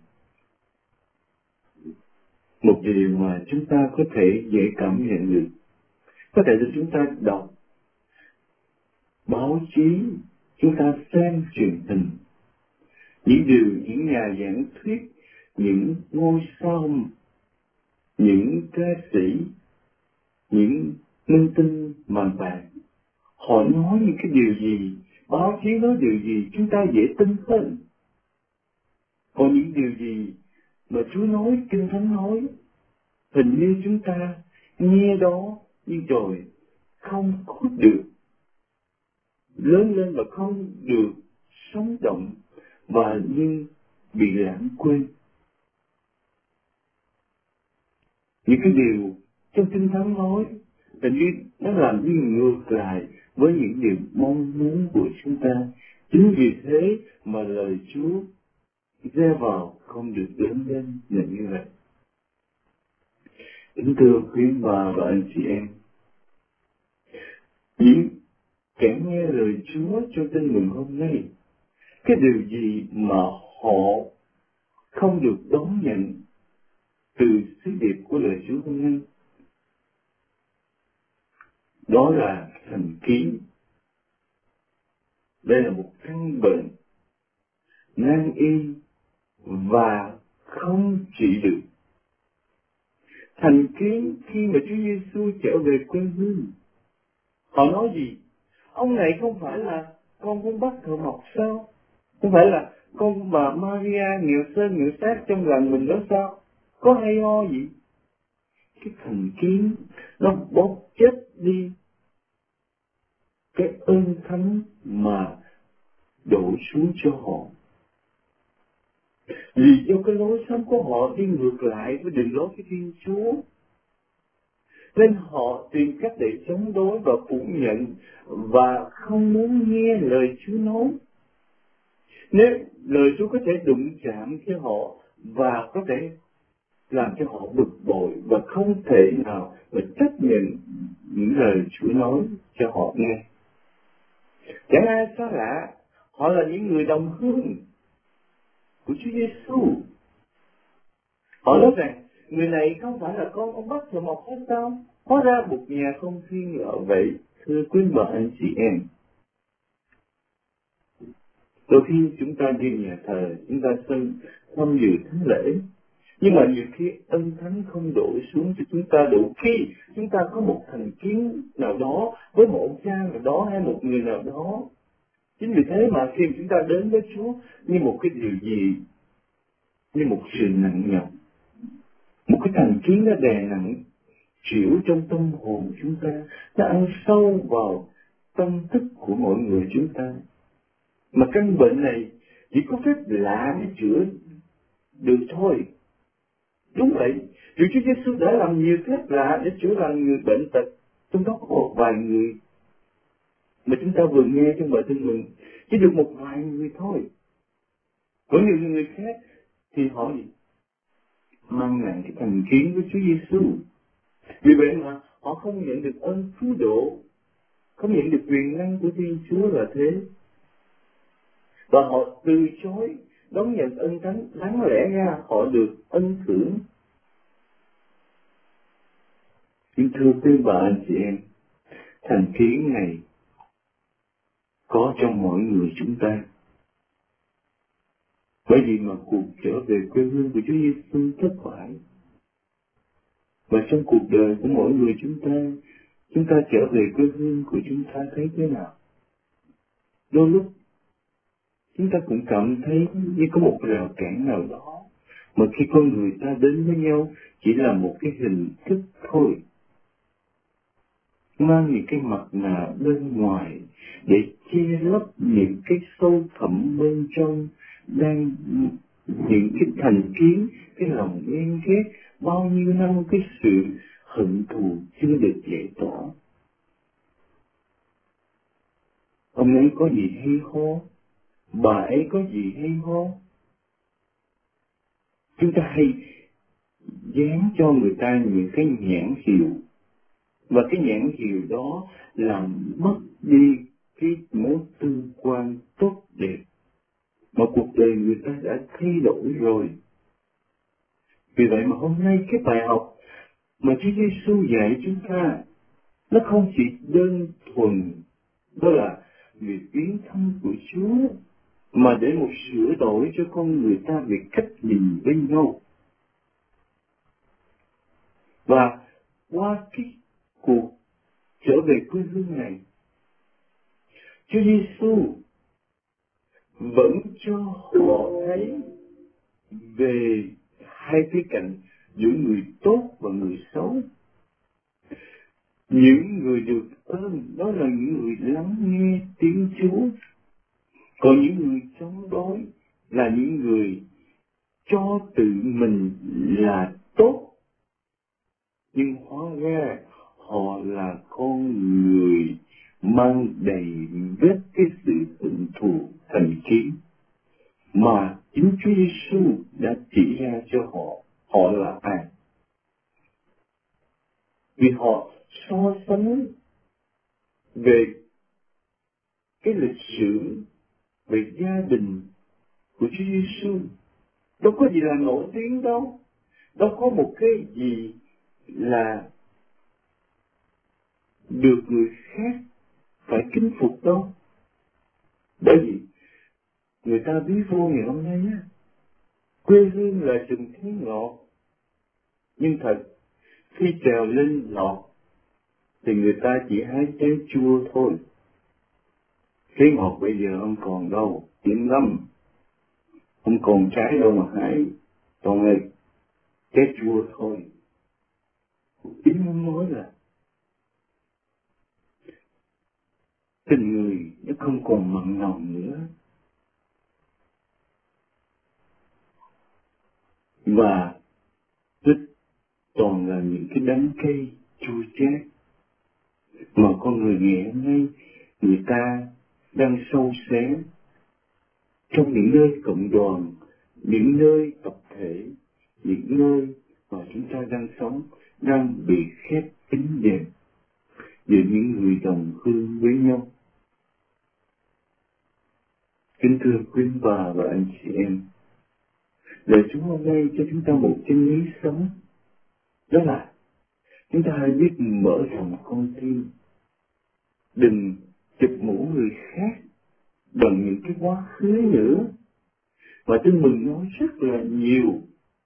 Một điều mà chúng ta có thể dễ cảm nhận được, có thể là chúng ta đọc báo chí, chúng ta xem truyền hình, những nhà giảng thuyết, những ngôi sao, những ca sĩ, những minh tinh màn bạc, họ nói những cái điều gì, báo chí nói điều gì chúng ta dễ tin hơn. Còn những điều gì mà Chúa nói, Kinh Thánh nói, hình như chúng ta nghe đó nhưng rồi không có được lớn lên và không được sống động và nhưng bị lãng quên. Những cái điều trong Kinh Thánh nói hình như nó làm đi ngược lại với những điều mong muốn của chúng ta. Chính vì thế mà lời Chúa ra vào không được lớn lên là như vậy. Kính thưa quý bà và anh chị em, những kẻ nghe lời Chúa trong tin mừng hôm nay, cái điều gì mà họ không được đón nhận từ sứ điệp của lời Chúa hôm nay? Đó là thành kiến. Đây là một căn bệnh nan y và không trị được. Thành kiến khi mà Chúa Giêsu trở về quê hương, họ nói gì? Ông này không phải là con của bác thợ mộc sao? Không phải là con của bà Maria nghèo sơn nghèo sát trong làng mình đó sao? Có hay ho gì? Cái thành kiến nó bóp chết đi cái ơn thánh mà đổ xuống cho họ. Vì do cái lối sống của họ đi ngược lại với đường lối của Thiên Chúa, nên họ tìm cách để chống đối và phủ nhận và không muốn nghe lời Chúa nói. Nếu lời Chúa có thể đụng chạm cho họ và có thể làm cho họ bực bội và không thể nào mà chấp nhận những lời Chúa nói cho họ nghe. Chẳng ai xa lạ, họ là những người đồng hương của Chúa Giêsu. Họ nói rằng người này không phải là con ông bác thợ mộc hay sao? Hóa ra một nhà không thiên ở vậy. Thưa quý bà anh chị em, đôi khi chúng ta đi nhà thờ, chúng ta tham dự thánh lễ, nhưng mà nhiều khi ân thánh không đổ xuống cho chúng ta đủ khi chúng ta có một thành kiến nào đó với một ông cha nào đó hay một người nào đó. Chính vì thế mà khi chúng ta đến với Chúa như một cái điều gì, như một sự nặng nhọc, một cái thành kiến nó đè nặng chịu trong tâm hồn chúng ta, nó ăn sâu vào tâm thức của mọi người chúng ta. Mà căn bệnh này chỉ có phép lạ để chữa được thôi. Đúng vậy, Chúa Giêsu đã làm nhiều phép lạ để chữa lành người bệnh tật, trong đó có một vài người mà chúng ta vừa nghe trong bài tin mừng, chỉ được một vài người thôi. Có nhiều người khác thì họ mang nặng cái thành kiến với Chúa Giêsu. Vì vậy mà họ không nhận được ơn cứu độ, không nhận được quyền năng của Thiên Chúa là thế. Và họ từ chối đón nhận ân thánh, đáng lẽ ra họ được ân thưởng. Kính thưa quý bà anh chị em, thành kiến này có trong mỗi người chúng ta. Bởi vì mà cuộc trở về quê hương của Chúa Giêsu thất bại. Và trong cuộc đời của mỗi người chúng ta trở về quê hương của chúng ta thấy thế nào? Đôi lúc chúng ta cũng cảm thấy như có một rào cản nào đó, mà khi con người ta đến với nhau chỉ là một cái hình thức thôi, mang những cái mặt nạ bên ngoài để che lấp những cái sâu thẳm bên trong, đang những cái thành kiến, cái lòng ghen ghét, bao nhiêu năm cái sự hận thù chưa được giải tỏa. Ông ấy có gì hay ho, bà ấy có gì hay ho. Chúng ta hay dán cho người ta những cái nhãn hiệu, và cái nhãn hiệu đó làm mất đi cái mối tương quan tốt đẹp mà cuộc đời người ta đã thay đổi rồi. Vì vậy mà hôm nay cái bài học mà Chúa Giêsu dạy chúng ta, nó không chỉ đơn thuần đó là việc viếng thăm của Chúa, mà để một sửa đổi cho con người ta về cách nhìn với nhau. Và qua cái cuộc trở về quê hương này, Chúa Giêsu vẫn cho họ thấy về hai khía cạnh giữa người tốt và người xấu. Những người được ơn đó là những người lắng nghe tiếng Chúa, còn những người chống đối là những người cho tự mình là tốt, nhưng hóa ra họ là con người mang đầy vết cái sự hận thù thành kiến mà chính Chúa Giêsu đã chỉ ra cho họ là ai. Vì họ so sánh về cái lịch sử, về gia đình của Chúa Giêsu, đâu có gì là nổi tiếng đâu, đâu có một cái gì là được người khác phải kính phục đâu. Bởi vì người ta ví von ngày hôm nay á, quê hương là rừng thế ngọt, nhưng thật khi trèo lên lọt thì người ta chỉ hái trái chua thôi. Trái ngọt bây giờ không còn đâu, hiếm lắm, không còn trái đâu mà hái, toàn là trái chua thôi. Ý muốn nói là tình người nó không còn mặn nồng nữa, và rất toàn là những cái đắng cay chua chát mà con người ngày hôm nay người ta đang sâu xé trong những nơi cộng đoàn, những nơi tập thể, những nơi mà chúng ta đang sống, đang bị khép kín dần giữa những người đồng hương với nhau. Kính thưa quý bà và anh chị em, lời Chúa hôm nay cho chúng ta một chân lý sống, đó là chúng ta hãy biết mở rộng con tim, đừng chụp mũ người khác bằng những cái quá khứ nữa, mà Tin Mừng nói rất là nhiều.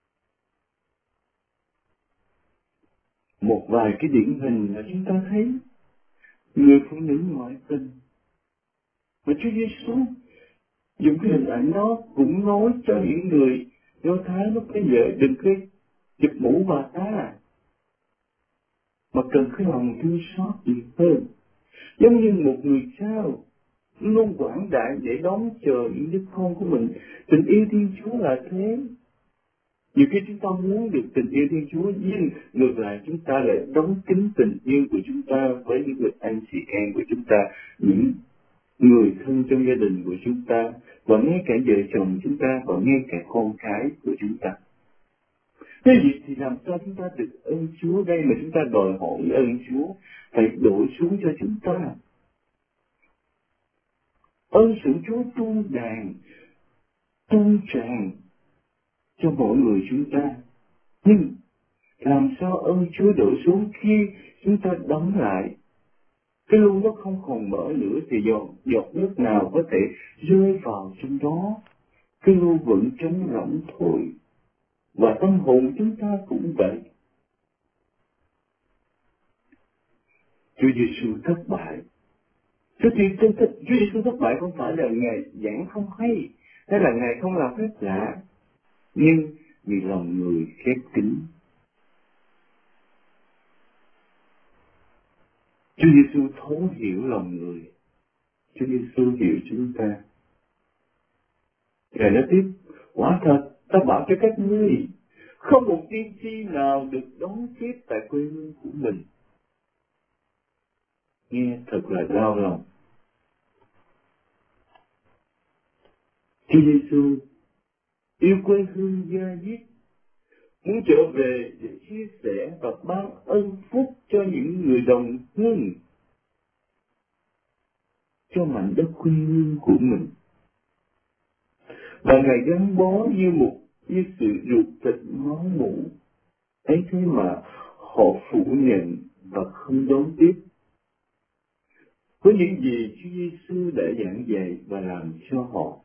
Một vài cái điển hình là chúng ta thấy người phụ nữ ngoại tình, mà Chúa Giêsu dùng cái hình ảnh đó cũng nói cho những người Do Thái lúc bây giờ đừng có chụp mũ bà ta, mà cần cái lòng thương xót nhiều hơn. Giống như một người cha luôn quảng đại để đón chờ những đứa con của mình. Tình yêu Thiên Chúa là thế. Nhiều khi chúng ta muốn được tình yêu Thiên Chúa, nhưng ngược lại chúng ta lại đóng kín tình yêu của chúng ta với những người anh chị em của chúng ta, những người thân trong gia đình của chúng ta, và ngay cả vợ chồng chúng ta, và ngay cả con cái của chúng ta. Thế vậy thì làm sao chúng ta được ơn Chúa đây mà chúng ta đòi hỏi ơn Chúa phải đổ xuống cho chúng ta? Ơn sự Chúa tuôn đàn, tuôn tràn cho mọi người chúng ta. Nhưng làm sao ơn Chúa đổ xuống khi chúng ta đóng lại? Cái lu nó không còn mở nữa thì giọt nước nào có thể rơi vào trong đó? Cái lu vẫn trống rỗng thôi. Và tâm hồn chúng ta cũng vậy. Chúa Giêsu thất bại. Chúa Giêsu thất bại không phải là Ngài giảng không hay, hay là Ngài không làm phép lạ, nhưng vì lòng người khép kín. Chúa Giêsu thấu hiểu lòng người. Chúa Giêsu hiểu chúng ta. Ngài nói tiếp, quả thật ta bảo cho các ngươi, không một tiên tri nào được đón tiếp tại quê hương của mình. Nghe thật là đau lòng. Chúa Giêsu yêu quê hương da diết, muốn trở về để chia sẻ và ban ơn phúc cho những người đồng hương, cho mảnh đất quê hương của mình. và Ngài gắn bó như sự ruột thịt máu mủ. Ấy thế mà họ phủ nhận và không đón tiếp với những gì Chúa Giêsu đã giảng dạy và làm cho họ.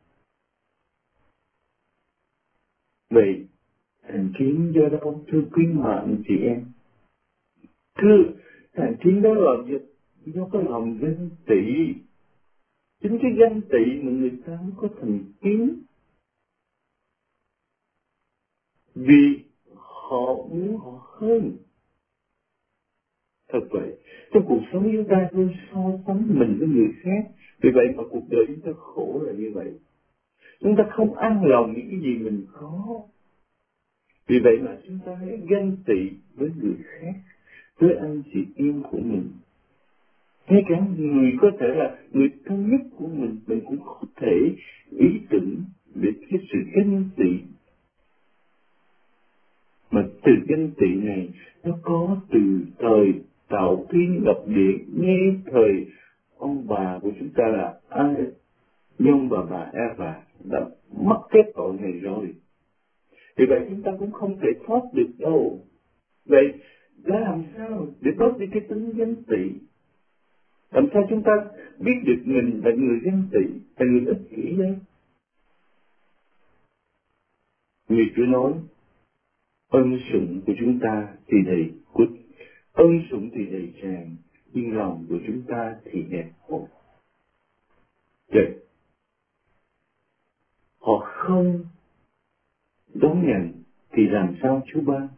Vậy, thành kiến do đó, thưa quý bạn chị em, thưa, thành kiến đó là do có lòng ganh tị. Chính cái ganh tị mà người ta mới có thành kiến. Vì họ muốn họ hơn. Thật vậy, trong cuộc sống chúng ta luôn so sánh mình với người khác. Vì vậy mà cuộc đời chúng ta khổ là như vậy. Chúng ta không an lòng những cái gì mình có. Vì vậy mà chúng ta hãy ganh tị với người khác, với anh chị em của mình. Ngay cả người có thể là người thân nhất của mình cũng có thể ý tưởng về cái sự ganh tị. Mà từ ganh tị này nó có từ thời tạo thiên lập địa, ngay thời ông bà của chúng ta là ông bà Eva đã mắc cái tội này rồi. Vì vậy chúng ta cũng không thể thoát được đâu. Vậy đã làm sao để bớt đi cái tính ganh tị? Làm sao chúng ta biết được mình là người ganh tị, là người ích kỷ đây? Người Chúa nói, ân sủng của chúng ta thì đầy quất, ân sủng thì đầy tràn, nhưng lòng của chúng ta thì hẹp hòi. Vậy, họ không đón nhận thì làm sao Chúa ban?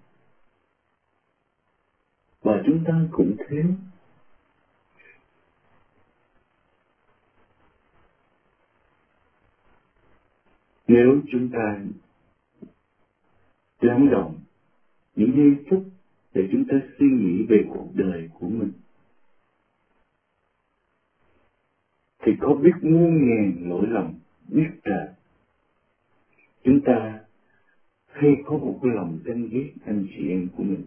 Và chúng ta cũng thế. Nếu chúng ta lắng động những giây phút để chúng ta suy nghĩ về cuộc đời của mình, thì có biết muôn ngàn lỗi lầm biết rằng chúng ta hay có một cái lòng ganh ghét anh chị em của mình.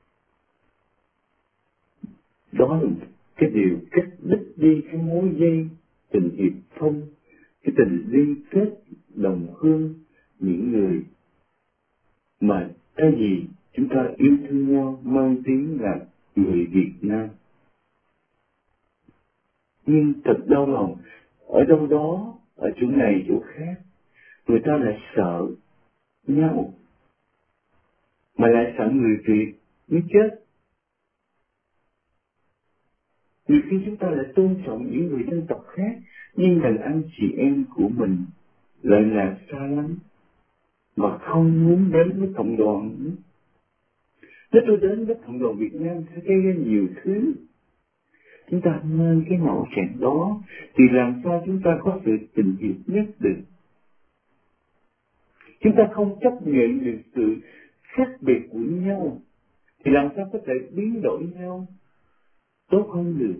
Đó là cái điều cắt đứt đi cái mối dây tình hiệp thông, cái tình liên kết đồng hương những người mà cái gì chúng ta yêu thương nhau mang tiếng là người Việt Nam. Nhưng thật đau lòng, ở đâu đó, ở chỗ này chỗ khác, người ta lại sợ nhau, mà lại sợ người Việt như chết. Nhiều khi chúng ta lại tôn trọng những người dân tộc khác, nhưng đàn anh chị em của mình lại là xa lắm, mà không muốn đến với cộng đoàn nữa. Nếu tôi đến với cộng đoàn Việt Nam sẽ gây ra nhiều thứ. Chúng ta mang cái mẫu trạng đó, thì làm sao chúng ta có sự tình hiệp nhất được? Chúng ta không chấp nhận được sự khác biệt của nhau, thì làm sao có thể biến đổi nhau tốt hơn được?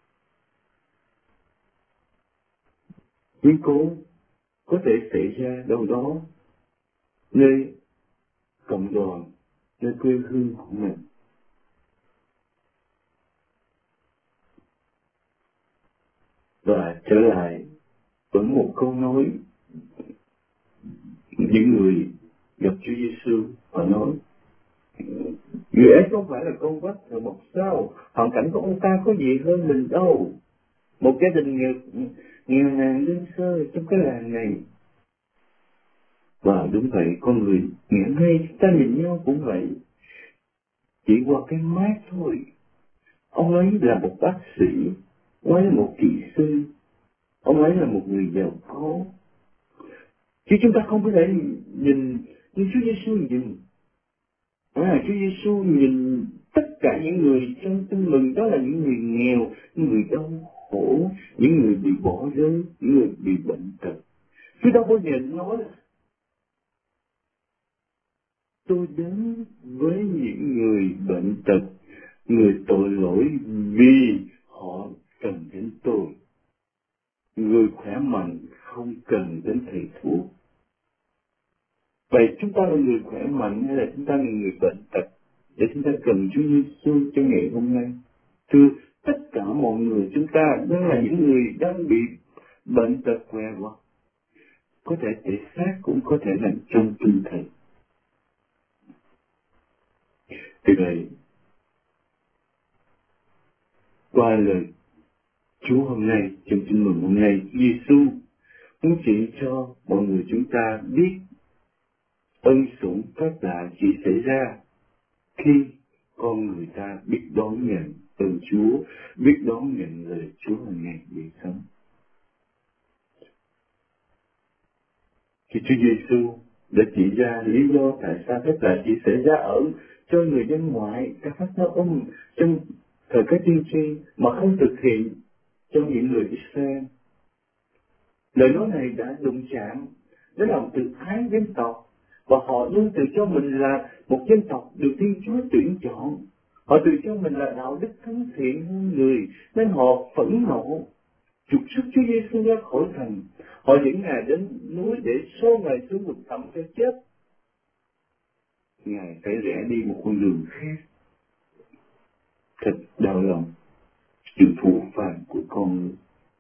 Biến cố có thể xảy ra đâu đó, nơi cộng đoàn, nơi quê hương của mình. Và trở lại với một câu nói, những người gặp Chúa Giêsu và nói, người ấy không phải là con vắt rồi một sao, hoàn cảnh của ông ta có gì hơn mình đâu. Một gia đình nghèo nàn đơn sơ trong cái làng này. Và đúng vậy, con người ngày nay chúng ta nhìn nhau cũng vậy. Chỉ qua cái mát thôi. Ông ấy là một bác sĩ, ông ấy là một kỹ sư, ông ấy là một người giàu có. Chứ chúng ta không có thể nhìn như Chúa Giêsu nhìn. Chúa Giêsu nhìn tất cả những người trong tin mừng, đó là những người nghèo, những người đau khổ, những người bị bỏ rơi, những người bị bệnh tật. Chúa đâu bao giờ nói là tôi đến với những người bệnh tật, người tội lỗi vì họ cần đến tôi. Người khỏe mạnh không cần đến thầy thuốc. Vậy chúng ta là người khỏe mạnh hay là chúng ta là người bệnh tật để chúng ta cần Chúa Giêsu cho ngày hôm nay? Thưa, tất cả mọi người chúng ta đang là những người đang bị bệnh tật què quặt. có thể thể xác, cũng có thể nằm trong tinh thần. Vì vậy, qua lời Chúa hôm nay, trong tin mừng hôm nay, Giêsu muốn chỉ cho mọi người chúng ta biết ân sủng phép lạ chỉ xảy ra khi con người ta biết đón nhận ơn Chúa, biết đón nhận lời Chúa hàng ngày để sống. Khi Chúa Giêsu đã chỉ ra lý do tại sao phép lạ chỉ xảy ra cho người dân ngoại, các phép trong thời các tiên tri mà không thực hiện cho những người Israel. Lời nói này đã đụng chạm đến lòng tự ái dân tộc, và họ luôn tự cho mình là một dân tộc được Thiên Chúa tuyển chọn. Họ tự cho mình là đạo đức thánh thiện hơn người, nên họ phẫn nộ, trục xuất Chúa Giêsu ra khỏi thành. Họ dẫn Ngài đến núi để xô Ngài xuống vực thẳm cho chết. Ngài phải rẽ đi một con đường khác. Thật đau lòng sự phũ phàng của con người.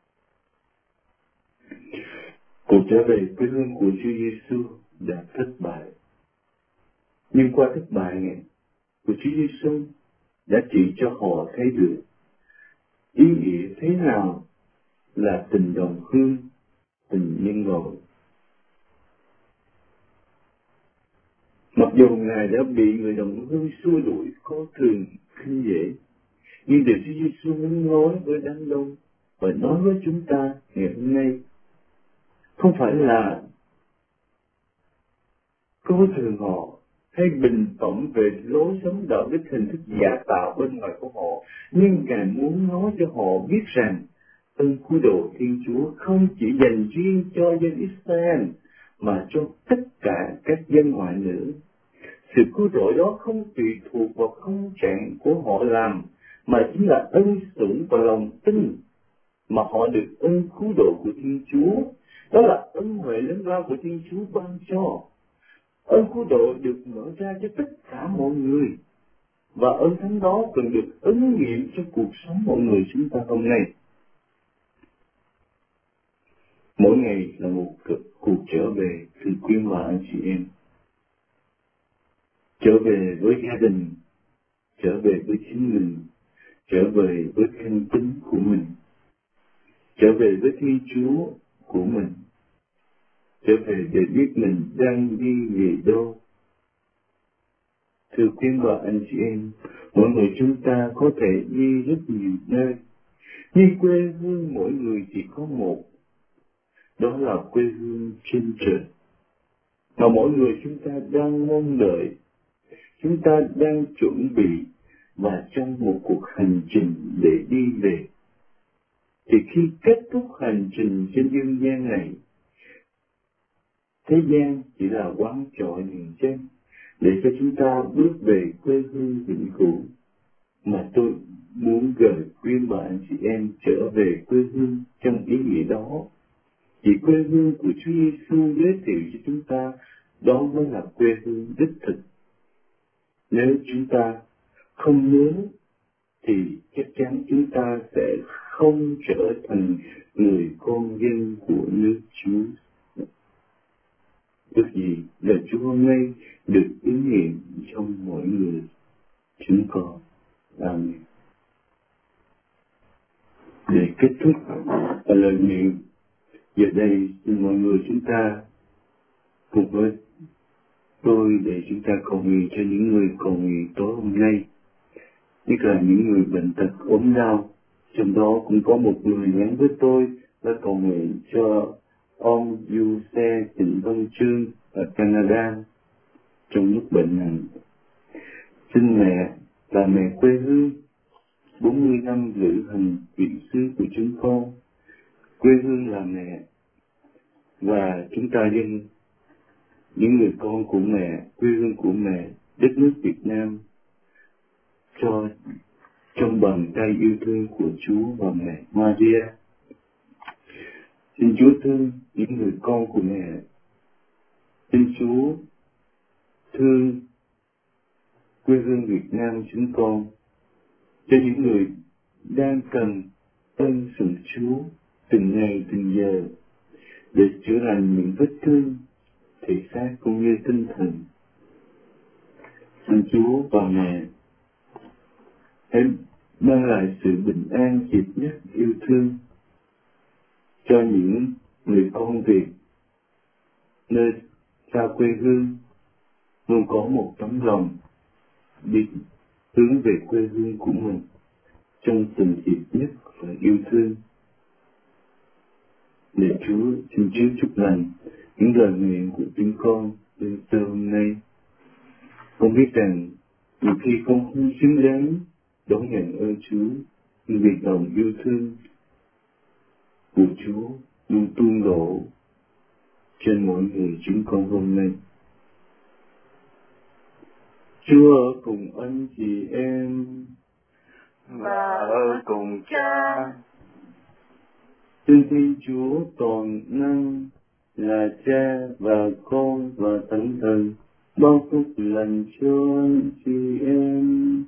Cuộc trở về quê hương của Chúa Giêsu đã thất bại. Nhưng qua thất bại của Chúa Giêsu đã chỉ cho họ thấy được ý nghĩa thế nào là tình đồng hương, tình nhân ngồi. Mặc dù Ngài đã bị người đồng hương xua đuổi, coi thường, khinh dễ, nhưng điều Chúa Giêsu muốn nói với đám đông và nói với chúng ta ngày hôm nay không phải là coi thường họ hay bình phẩm về lối sống đạo đức hình thức giả tạo bên ngoài của họ, nhưng Ngài muốn nói cho họ biết rằng ơn cứu độ Thiên Chúa không chỉ dành riêng cho dân Israel mà cho tất cả các dân ngoại nữa. Sự cứu rỗi đó không tùy thuộc vào công trạng của họ làm, mà chính là ân sủng và lòng tin mà họ được ơn cứu độ của Thiên Chúa. Đó là ân huệ lớn lao của Thiên Chúa ban cho. Ơn cứu độ được mở ra cho tất cả mọi người, và ơn thánh đó cần được ứng nghiệm trong cuộc sống mọi người chúng ta hôm nay. Mỗi ngày là một cuộc trở về từ quý bà anh chị em. Trở về với gia đình, trở về với chính mình, trở về với thanh tín của mình, trở về với Thiên Chúa của mình, trở về để biết mình đang đi về đâu. Thưa quý bà anh chị em, mỗi người chúng ta có thể đi rất nhiều nơi, nhưng quê hương mỗi người chỉ có một, đó là quê hương trên trời, mà mỗi người chúng ta đang mong đợi, chúng ta đang chuẩn bị và trong một cuộc hành trình để đi về. Thì khi kết thúc hành trình trên dương gian này, thế gian chỉ là quán trọ dừng chân để cho chúng ta bước về quê hương vĩnh cửu. Mà tôi muốn gửi khuyên bạn chị em trở về quê hương trong ý nghĩa đó. Vì quê hương của Chúa Giêsu giới thiệu cho chúng ta, đó mới là quê hương đích thực. Nếu chúng ta không nhớ thì chắc chắn chúng ta sẽ không trở thành người con dân của nước Chúa. Ước gì lời Chúa hôm nay được ứng nghiệm trong mỗi người chúng con. Amen. Để kết thúc lời nguyện, giờ đây xin mọi người chúng ta cùng với tôi để chúng ta cầu nguyện cho những người cầu nguyện tối hôm nay, nhất là những người bệnh tật ốm đau. Trong đó cũng có một người nhắn với tôi là cầu nguyện cho ông Du Xe Trịnh Văn Trương ở Canada trong lúc bệnh nặng. Xin mẹ là mẹ quê hương, 40 năm lữ hành viện xứ của chúng con, quê hương là mẹ, và chúng ta dâng những người con của mẹ, quê hương của mẹ, đất nước Việt Nam cho trong bàn tay yêu thương của Chúa và mẹ Maria. Xin Chúa thương những người con của mẹ. Xin Chúa thương quê hương Việt Nam chúng con, cho những người đang cần ơn sủng Chúa từng ngày từng giờ. để chữa lành những vết thương thể xác cũng như tinh thần. Xin Chúa và Mẹ hãy mang lại sự bình an dịp nhất yêu thương cho những người con Việt nơi xa quê hương, luôn có một tấm lòng biết hướng về quê hương của mình trong từng dịp nhất và yêu thương. Để Chúa xin Chúa chúc lành những lời nguyện của chúng con đến từ hôm nay. Con biết rằng nhiều khi con không xứng đáng đón nhận ơn Chúa, nhưng vì lòng yêu thương của Chúa luôn tuôn đổ trên mỗi người chúng con hôm nay. Chúa ở cùng anh chị em và ở cùng Cha. Xin Thiên Chúa toàn năng là Cha và Con và Thánh Thần bao phúc lành cho anh chị em.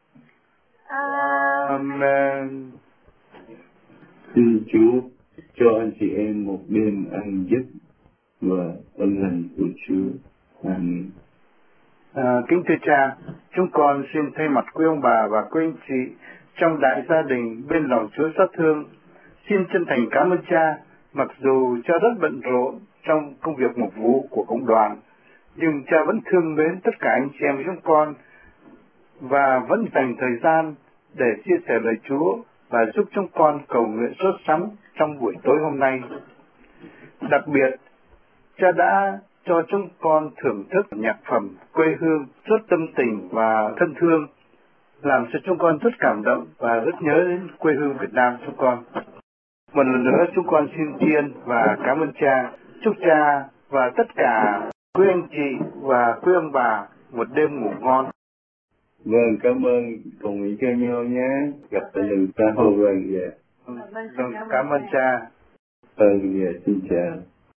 Amen. Xin Chúa cho anh chị em một đêm an giấc và ân lành của Chúa. Amen. Kính thưa Cha, chúng con xin thay mặt quý ông bà và quý anh chị trong đại gia đình bên lòng Chúa xót thương, xin chân thành cảm ơn Cha. Mặc dù Cha rất bận rộn trong công việc mục vụ của cộng đoàn, nhưng Cha vẫn thương mến tất cả anh chị em chúng con và vẫn dành thời gian để chia sẻ lời Chúa và giúp chúng con cầu nguyện sốt sắng trong buổi tối hôm nay. Đặc biệt, Cha đã cho chúng con thưởng thức nhạc phẩm quê hương rất tâm tình và thân thương, làm cho chúng con rất cảm động và rất nhớ đến quê hương Việt Nam chúng con. Một lần nữa chúng con xin tri ân và cảm ơn Cha. Chúc Cha và tất cả quý anh chị và quý ông bà một đêm ngủ ngon. Vâng, cảm ơn cùng ý cho nhau nhé. Gặp lại lần sau. Vâng, dạ. Cảm ơn Cha. Vâng, dạ, xin chào.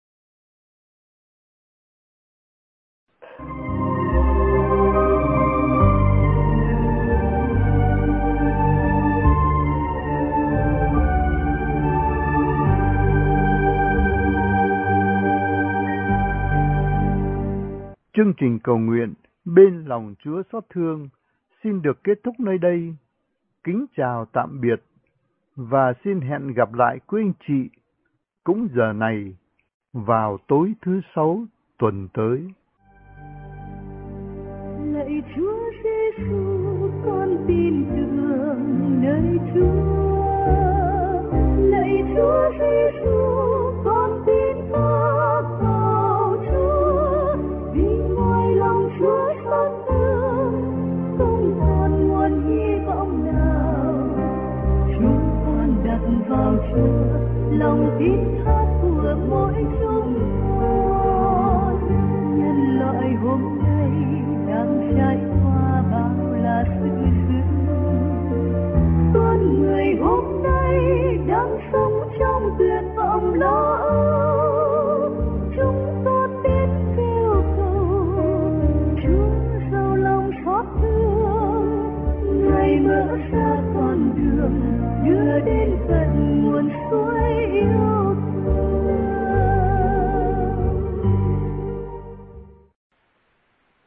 Chương trình cầu nguyện bên lòng Chúa xót thương xin được kết thúc nơi đây. Kính chào tạm biệt và xin hẹn gặp lại quý anh chị cũng giờ này vào tối thứ Sáu tuần tới. Lạy Chúa Giêsu, con tin tưởng nơi Chúa. Lạy Chúa Giêsu, con tin phác vào Chúa. Vì ngoài lòng Chúa xót thương, không còn nguồn hy vọng nào. Chúng con đặt vào Chúa lòng tin thác của mỗi chúng con. Nhân loại hôm nay đang trải qua bao là sự dữ. Con người hôm nay đang sống trong tuyệt vọng lo âu. Chúng con đến kêu cầu Chúa giàu lòng xót thương. Ngài mở ra con đường đưa đến tận nguồn suối yêu.